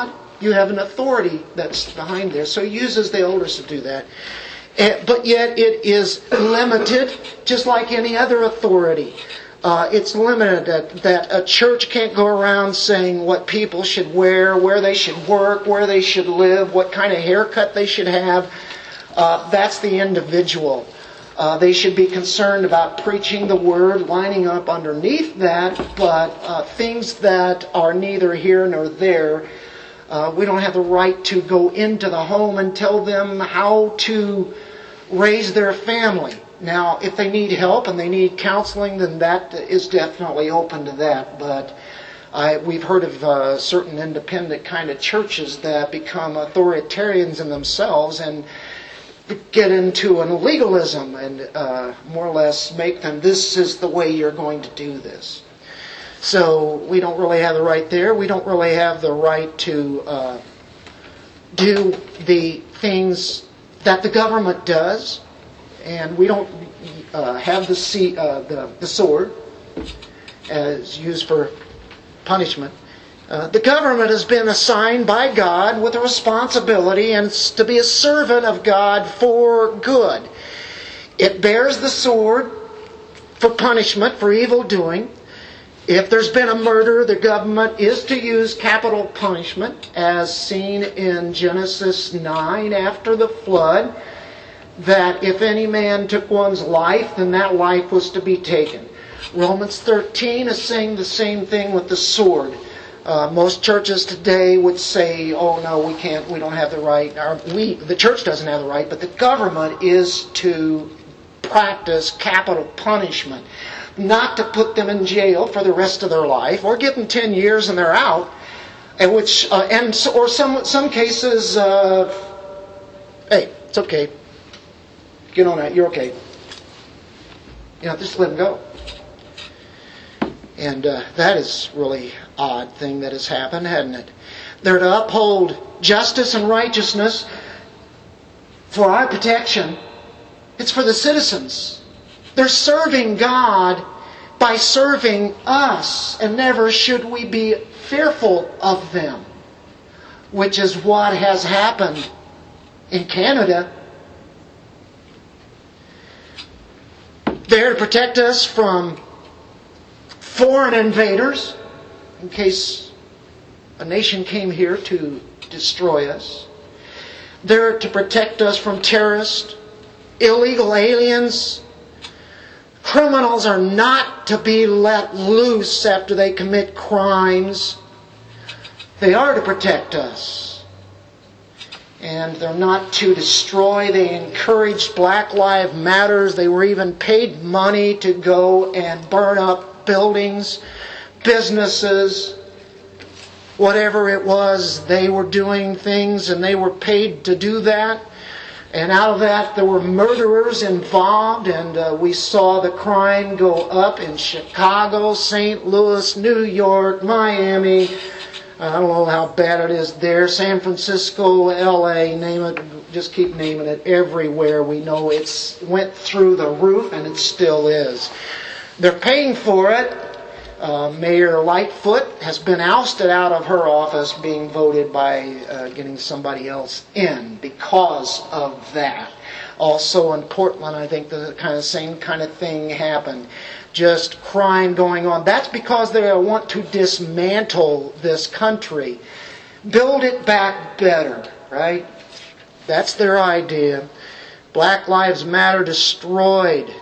You have an authority that's behind there. So he uses the elders to do that. But yet it is limited, just like any other authority. It's limited that a church can't go around saying what people should wear, where they should work, where they should live, what kind of haircut they should have. That's the individual. They should be concerned about preaching the Word, lining up underneath that, but things that are neither here nor there, we don't have the right to go into the home and tell them how to raise their family. Now, if they need help and they need counseling, then that is definitely open to that. But we've heard of certain independent kind of churches that become authoritarians in themselves and get into an legalism and more or less make them, this is the way you're going to do this. So we don't really have the right there. We don't really have the right to do the things that the government does. And we don't have the sword as used for punishment. The government has been assigned by God with a responsibility and to be a servant of God for good. It bears the sword for punishment, for evil doing. If there's been a murder, the government is to use capital punishment, as seen in Genesis 9 after the flood, that if any man took one's life, then that life was to be taken. Romans 13 is saying the same thing with the sword. Most churches today would say, oh no, we can't, we don't have the right, the church doesn't have the right, but the government is to practice capital punishment. Not to put them in jail for the rest of their life, or give them 10 years and they're out, or some cases, hey, it's okay. Get on that, you're okay. Just let them go. And that is really odd thing that has happened, hasn't it? They're to uphold justice and righteousness for our protection. It's for the citizens. They're serving God by serving us, and never should we be fearful of them, which is what has happened in Canada. They're to protect us from foreign invaders, in case a nation came here to destroy us. They're to protect us from terrorists, illegal aliens. Criminals are not to be let loose after they commit crimes. They are to protect us. And they're not to destroy. They encouraged Black Lives Matters. They were even paid money to go and burn up buildings, businesses, whatever it was. They were doing things and they were paid to do that. And out of that there were murderers involved, and we saw the crime go up in Chicago, St. Louis, New York, Miami. I don't know how bad it is there. San Francisco, LA, name it, just keep naming it. Everywhere we know it's went through the roof, and it still is. They're paying for it. Mayor Lightfoot has been ousted out of her office, being voted by getting somebody else in because of that. Also in Portland, I think the same kind of thing happened. Just crime going on. That's because they want to dismantle this country. Build it back better, right? That's their idea. Black Lives Matter destroyed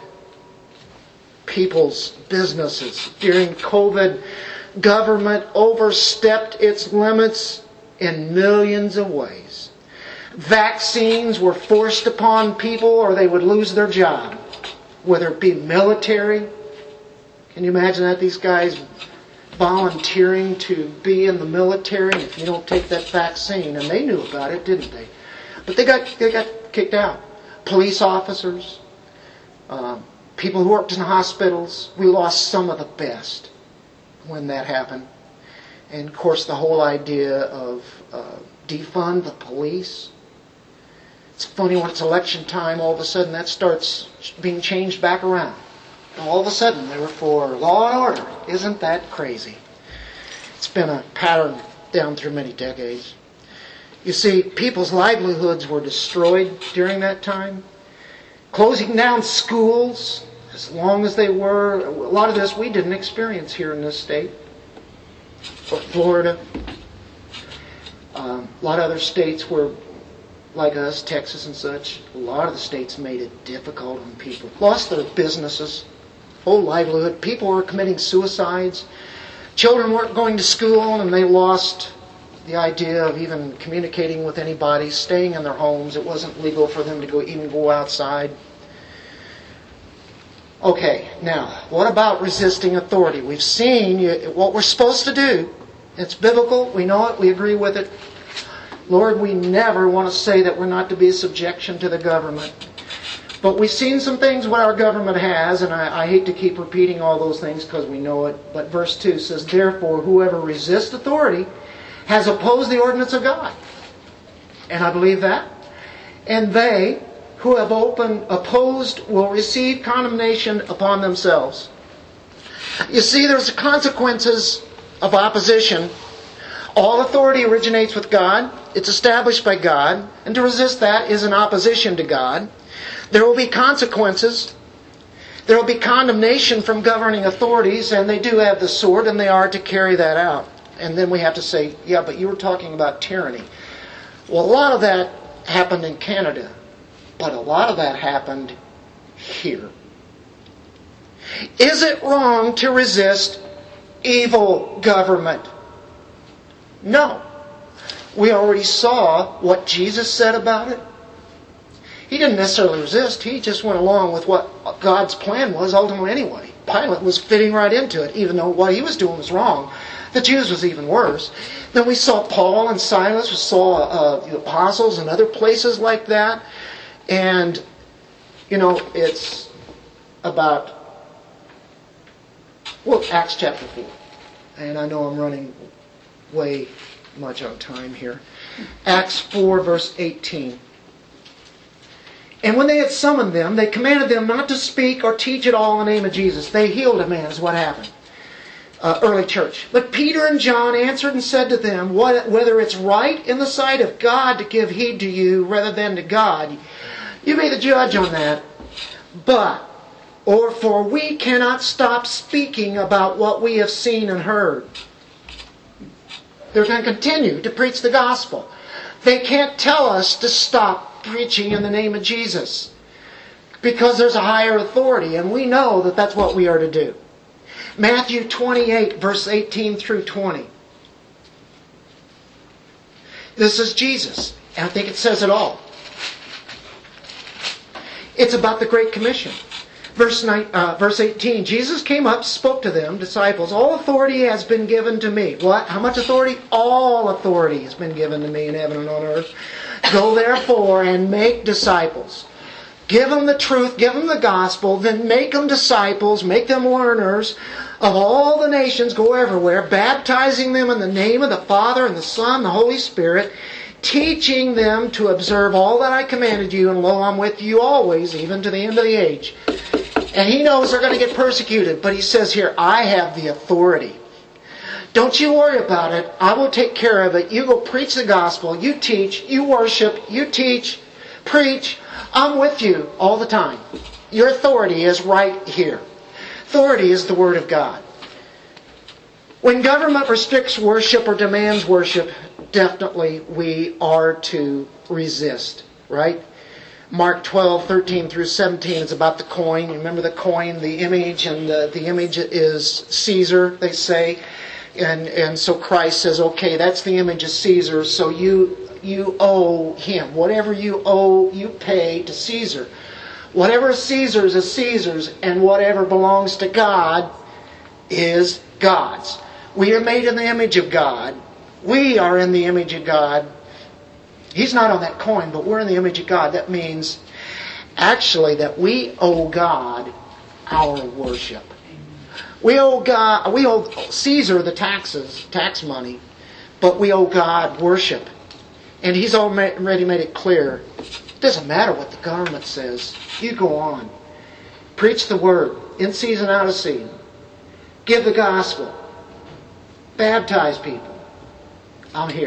people's businesses. During COVID, government overstepped its limits in millions of ways. Vaccines were forced upon people or they would lose their job. Whether it be military. Can you imagine that? These guys volunteering to be in the military, if you don't take that vaccine. And they knew about it, didn't they? But they got kicked out. Police officers, people who worked in hospitals. We lost some of the best when that happened. And of course the whole idea of defund the police. It's funny, when it's election time, all of a sudden that starts being changed back around. And all of a sudden they were for law and order. Isn't that crazy? It's been a pattern down through many decades. You see, people's livelihoods were destroyed during that time. Closing down schools, as long as they were. A lot of this we didn't experience here in this state. But Florida, a lot of other states were like us, Texas and such. A lot of the states made it difficult on people. Lost their businesses, whole livelihood. People were committing suicides. Children weren't going to school, and they lost the idea of even communicating with anybody, staying in their homes. It wasn't legal for them to even go outside. Okay, now, what about resisting authority? We've seen what we're supposed to do. It's biblical. We know it. We agree with it. Lord, we never want to say that we're not to be subjection to the government. But we've seen some things what our government has, and I hate to keep repeating all those things because we know it. But verse 2 says, therefore, whoever resists authority has opposed the ordinance of God. And I believe that. And they who have opposed will receive condemnation upon themselves. You see, there's consequences of opposition. All authority originates with God. It's established by God. And to resist that is an opposition to God. There will be consequences. There will be condemnation from governing authorities, and they do have the sword, and they are to carry that out. And then we have to say, yeah, but you were talking about tyranny. Well, a lot of that happened in Canada, but a lot of that happened here. Is it wrong to resist evil government? No. We already saw what Jesus said about it. He didn't necessarily resist. He just went along with what God's plan was ultimately anyway. Pilate was fitting right into it, even though what he was doing was wrong. The Jews was even worse. Then we saw Paul and Silas. We saw the apostles and other places like that. And, it's about, Acts chapter 4. And I know I'm running way much on time here. Acts 4, verse 18. And when they had summoned them, they commanded them not to speak or teach at all in the name of Jesus. They healed a man, is what happened. Early church. But Peter and John answered and said to them, whether it's right in the sight of God to give heed to you rather than to God, you be the judge on that. For we cannot stop speaking about what we have seen and heard. They're going to continue to preach the gospel. They can't tell us to stop preaching in the name of Jesus, because there's a higher authority, and we know that that's what we are to do. Matthew 28, verse 18 through 20. This is Jesus, and I think it says it all. It's about the Great Commission. Verse 18, Jesus came up, spoke to them, disciples, all authority has been given to me. What? How much authority? All authority has been given to me in heaven and on earth. Go therefore and make disciples. Give them the truth, give them the gospel, then make them disciples, make them learners of all the nations, go everywhere, baptizing them in the name of the Father and the Son and the Holy Spirit, teaching them to observe all that I commanded you, and lo, I'm with you always, even to the end of the age. And he knows they're going to get persecuted, but he says here, I have the authority. Don't you worry about it. I will take care of it. You go preach the gospel. You teach. You worship. You teach. Preach. I'm with you all the time. Your authority is right here. Authority is the Word of God. When government restricts worship or demands worship, definitely we are to resist, right? Mark 12, 13 through 17 is about the coin. You remember the coin, the image, and the image is Caesar, they say. And so Christ says, okay, that's the image of Caesar, so you owe him. Whatever you owe, you pay to Caesar. Whatever is Caesar's, and whatever belongs to God is God's. We are made in the image of God. We are in the image of God. He's not on that coin, but we're in the image of God. That means actually that we owe God our worship. We owe Caesar the tax money, but we owe God worship. And He's already made it clear. It doesn't matter what the government says. You go on. Preach the Word, in season, out of season. Give the gospel. Baptize people. I'm here.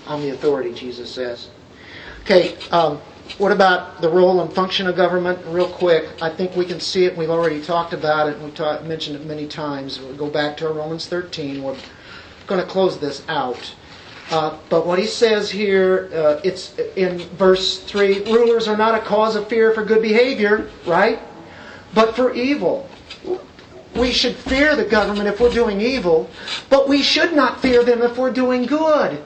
I'm the authority, Jesus says. Okay, what about the role and function of government? Real quick, I think we can see it. We've already talked about it. We mentioned it many times. We'll go back to Romans 13. We're going to close this out. But what he says here, it's in verse 3, rulers are not a cause of fear for good behavior, right? But for evil. We should fear the government if we're doing evil, but we should not fear them if we're doing good.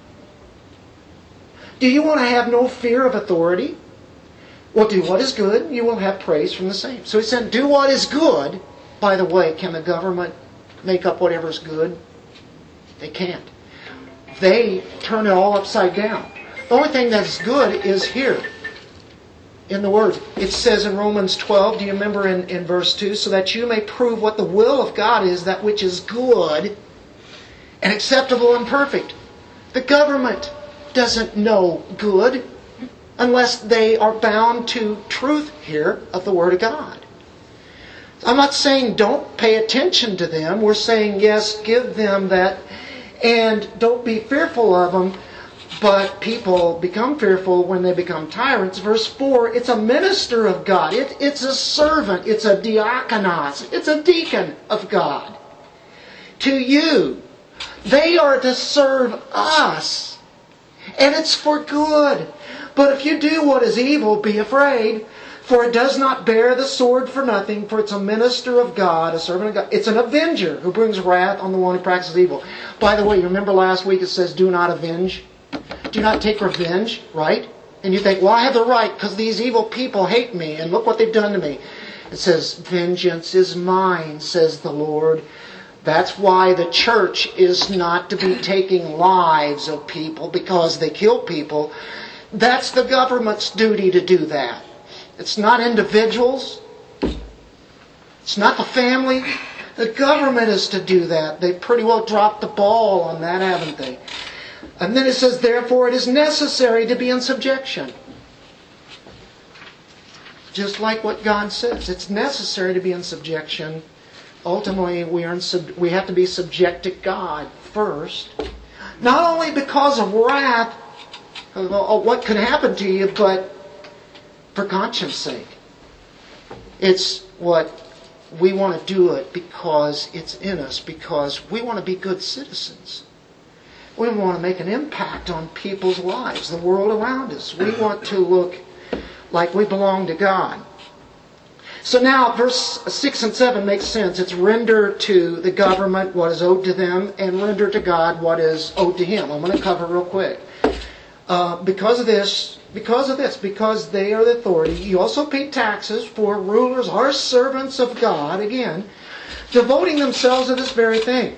Do you want to have no fear of authority? Well, do what is good, you will have praise from the same. So he said, do what is good. By the way, can the government make up whatever is good? They can't. They turn it all upside down. The only thing that's good is here in the Word. It says in Romans 12, do you remember in verse 2, so that you may prove what the will of God is, that which is good and acceptable and perfect. The government doesn't know good unless they are bound to truth here of the Word of God. I'm not saying don't pay attention to them. We're saying, yes, give them that, and don't be fearful of them. But people become fearful when they become tyrants. Verse 4, it's a minister of God. It's a servant. It's a diakonos. It's a deacon of God. To you, they are to serve us. And it's for good. But if you do what is evil, be afraid. For it does not bear the sword for nothing. For it's a minister of God, a servant of God. It's an avenger who brings wrath on the one who practices evil. By the way, you remember last week it says, do not avenge. Do not take revenge, right? And you think, well, I have the right because these evil people hate me and look what they've done to me. It says, vengeance is mine, says the Lord. That's why the church is not to be taking lives of people because they kill people. That's the government's duty to do that. It's not individuals. It's not the family. The government is to do that. They've pretty well dropped the ball on that, haven't they? And then it says, therefore it is necessary to be in subjection. Just like what God says. It's necessary to be in subjection. Ultimately, we have to be subject to God first. Not only because of wrath, of what could happen to you, but for conscience sake. It's what we want to do it because it's in us, because we want to be good citizens. We want to make an impact on people's lives, the world around us. We want to look like we belong to God. So now, verse 6 and 7 makes sense. It's render to the government what is owed to them, and render to God what is owed to Him. I'm going to cover it real quick. Because they are the authority, you also pay taxes, for rulers are servants of God, again, devoting themselves to this very thing.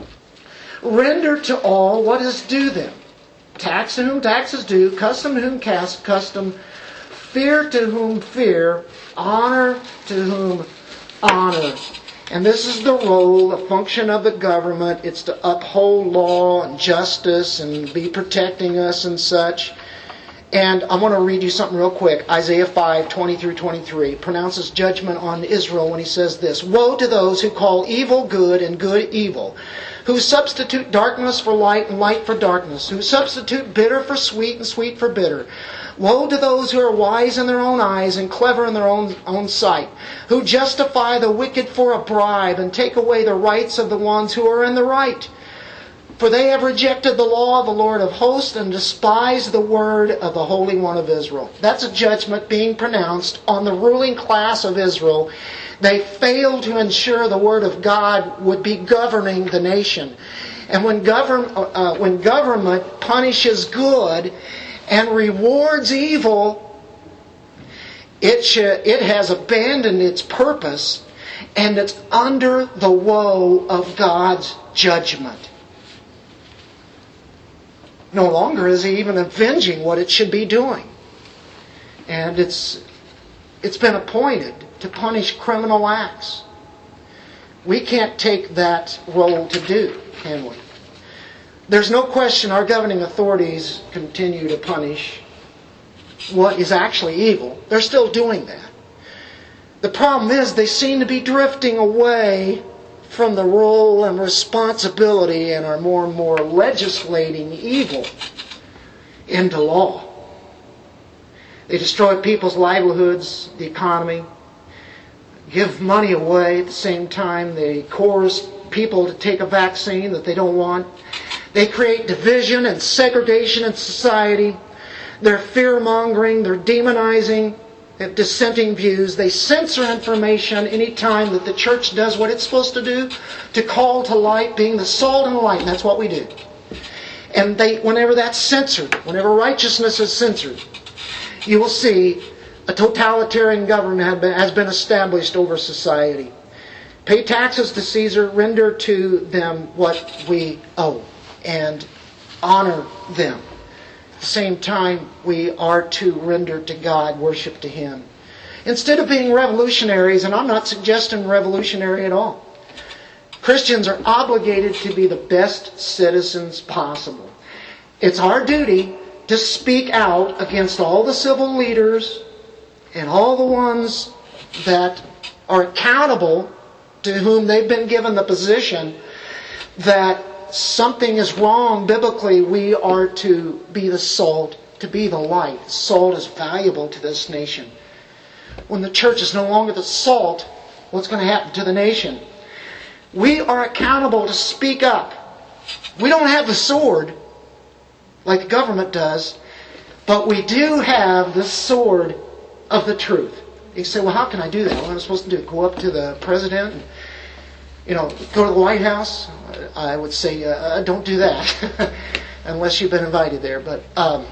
Render to all what is due them. Tax to whom tax is due, custom to whom custom, fear to whom fear, honor to whom honor. And this is the role, the function of the government. It's to uphold law and justice and be protecting us and such. And I want to read you something real quick. Isaiah 5, 20 through 23 pronounces judgment on Israel when he says this. Woe to those who call evil good and good evil, who substitute darkness for light and light for darkness, who substitute bitter for sweet and sweet for bitter. Woe to those who are wise in their own eyes and clever in their own sight, who justify the wicked for a bribe and take away the rights of the ones who are in the right. For they have rejected the law of the Lord of hosts and despised the word of the Holy One of Israel. That's a judgment being pronounced on the ruling class of Israel. They failed to ensure the word of God would be governing the nation. And when government punishes good and rewards evil, it has abandoned its purpose, and it's under the woe of God's judgment. No longer is He even avenging what it should be doing. And it's been appointed to punish criminal acts. We can't take that role to do, can we? There's no question our governing authorities continue to punish what is actually evil. They're still doing that. The problem is they seem to be drifting away from the role and responsibility and are more and more legislating evil. into law. They destroy people's livelihoods, the economy, give money away at the same time. They coerce people to take a vaccine that they don't want. They create division and segregation in society. They're fear-mongering, they're demonizing, they have dissenting views. They censor information any time that the church does what it's supposed to do, to call to light, being the salt and the light, and that's what we do. And whenever that's censored, whenever righteousness is censored, you will see a totalitarian government has been established over society. Pay taxes to Caesar, render to them what we owe, and honor them. At the same time, we are to render to God, worship to Him. Instead of being revolutionaries, and I'm not suggesting revolutionary at all, Christians are obligated to be the best citizens possible. It's our duty to speak out against all the civil leaders and all the ones that are accountable, to whom they've been given the position that something is wrong biblically. We are to be the salt, to be the light. Salt is valuable to this nation. When the church is no longer the salt, what's going to happen to the nation? We are accountable to speak up. We don't have the sword like the government does, but we do have the sword of the truth. You say, well, how can I do that? What am I supposed to do? Go up to the president and, go to the White House? I would say, don't do that unless you've been invited there. But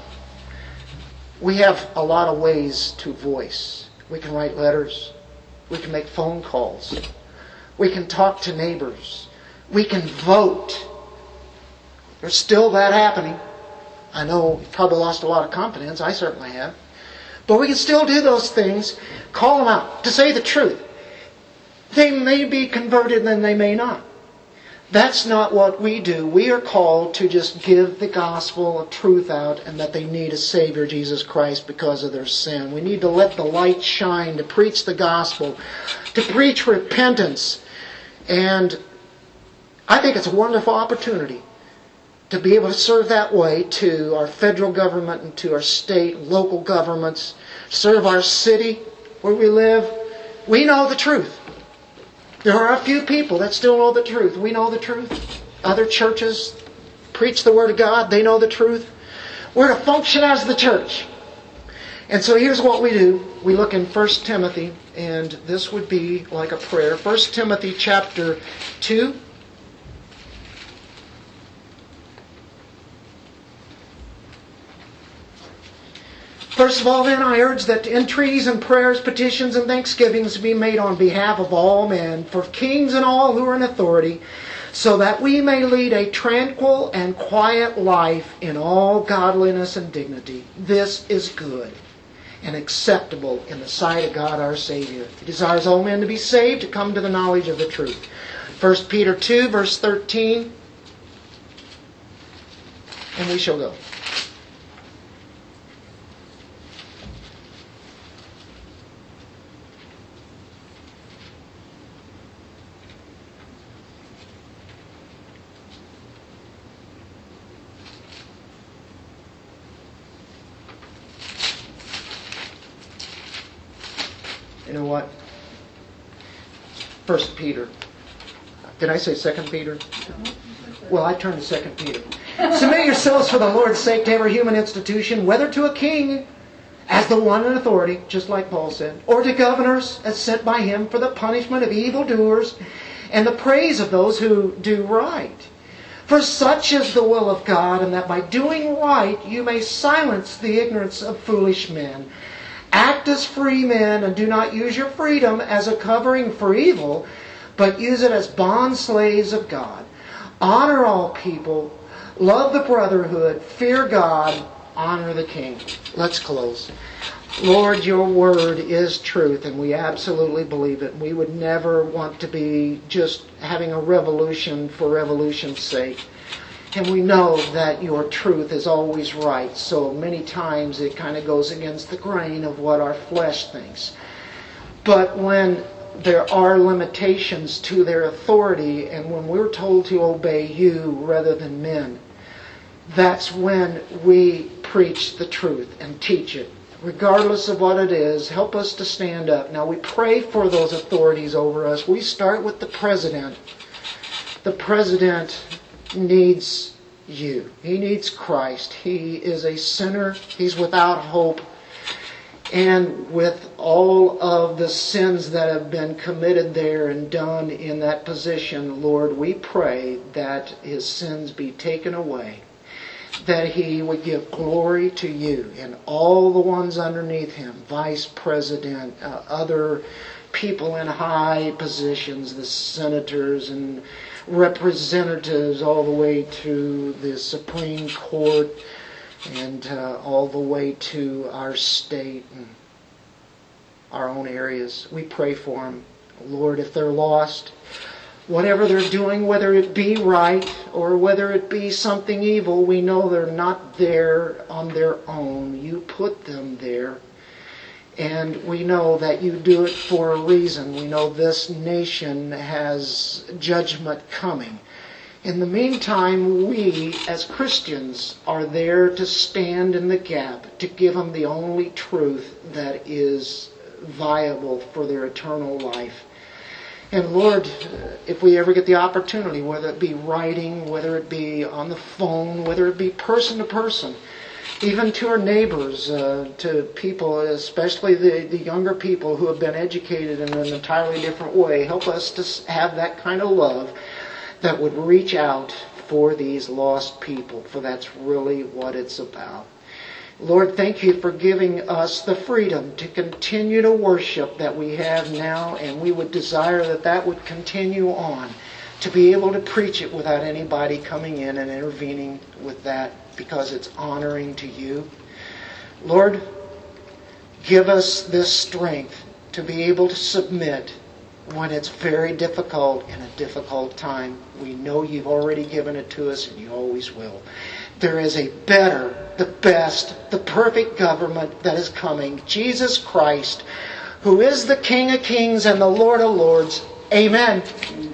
we have a lot of ways to voice. We can write letters. We can make phone calls. We can talk to neighbors. We can vote. There's still that happening. I know you've probably lost a lot of confidence. I certainly have. But we can still do those things. Call them out. To say the truth. They may be converted and they may not. That's not what we do. We are called to just give the gospel of truth out, and that they need a Savior, Jesus Christ, because of their sin. We need to let the light shine, to preach the gospel, to preach repentance. And I think it's a wonderful opportunity to be able to serve that way to our federal government and to our state, local governments, serve our city where we live. We know the truth. There are a few people that still know the truth. We know the truth. Other churches preach the Word of God. They know the truth. We're to function as the church. And so here's what we do. We look in 1 Timothy, and this would be like a prayer. 1 Timothy chapter 2. First of all, then, I urge that entreaties and prayers, petitions and thanksgivings be made on behalf of all men, for kings and all who are in authority, so that we may lead a tranquil and quiet life in all godliness and dignity. This is good and acceptable in the sight of God our Savior. He desires all men to be saved, to come to the knowledge of the truth. 1 Peter 2, verse 13. And we shall go. You know what? 1 Peter. Did I say 2 Peter? Well, I turned to 2 Peter. Submit yourselves for the Lord's sake to every human institution, whether to a king as the one in authority, just like Paul said, or to governors as sent by him for the punishment of evildoers and the praise of those who do right. For such is the will of God, and that by doing right you may silence the ignorance of foolish men. Act as free men, and do not use your freedom as a covering for evil, but use it as bond slaves of God. Honor all people, love the brotherhood, fear God, honor the king. Let's close. Lord, your word is truth, and we absolutely believe it. We would never want to be just having a revolution for revolution's sake. And we know that your truth is always right. So many times it kind of goes against the grain of what our flesh thinks. But when there are limitations to their authority, and when we're told to obey you rather than men, that's when we preach the truth and teach it. Regardless of what it is, help us to stand up. Now we pray for those authorities over us. We start with the president. The president needs you. He needs Christ. He is a sinner. He's without hope. And with all of the sins that have been committed there and done in that position, Lord, we pray that his sins be taken away, that he would give glory to you and all the ones underneath him, vice president, other people in high positions, the senators and representatives, all the way to the Supreme Court, and all the way to our state and our own areas. We pray for them. Lord, if they're lost, whatever they're doing, whether it be right or whether it be something evil, we know they're not there on their own. You put them there. And we know that you do it for a reason. We know this nation has judgment coming. In the meantime, we as Christians are there to stand in the gap, to give them the only truth that is viable for their eternal life. And Lord, if we ever get the opportunity, whether it be writing, whether it be on the phone, whether it be person to person, even to our neighbors, to people, especially the younger people who have been educated in an entirely different way, help us to have that kind of love that would reach out for these lost people, for that's really what it's about. Lord, thank you for giving us the freedom to continue to worship that we have now, and we would desire that that would continue on, to be able to preach it without anybody coming in and intervening with that, because it's honoring to you. Lord, give us this strength to be able to submit when it's very difficult in a difficult time. We know you've already given it to us, and you always will. There is a better, the best, the perfect government that is coming. Jesus Christ, who is the King of Kings and the Lord of Lords. Amen.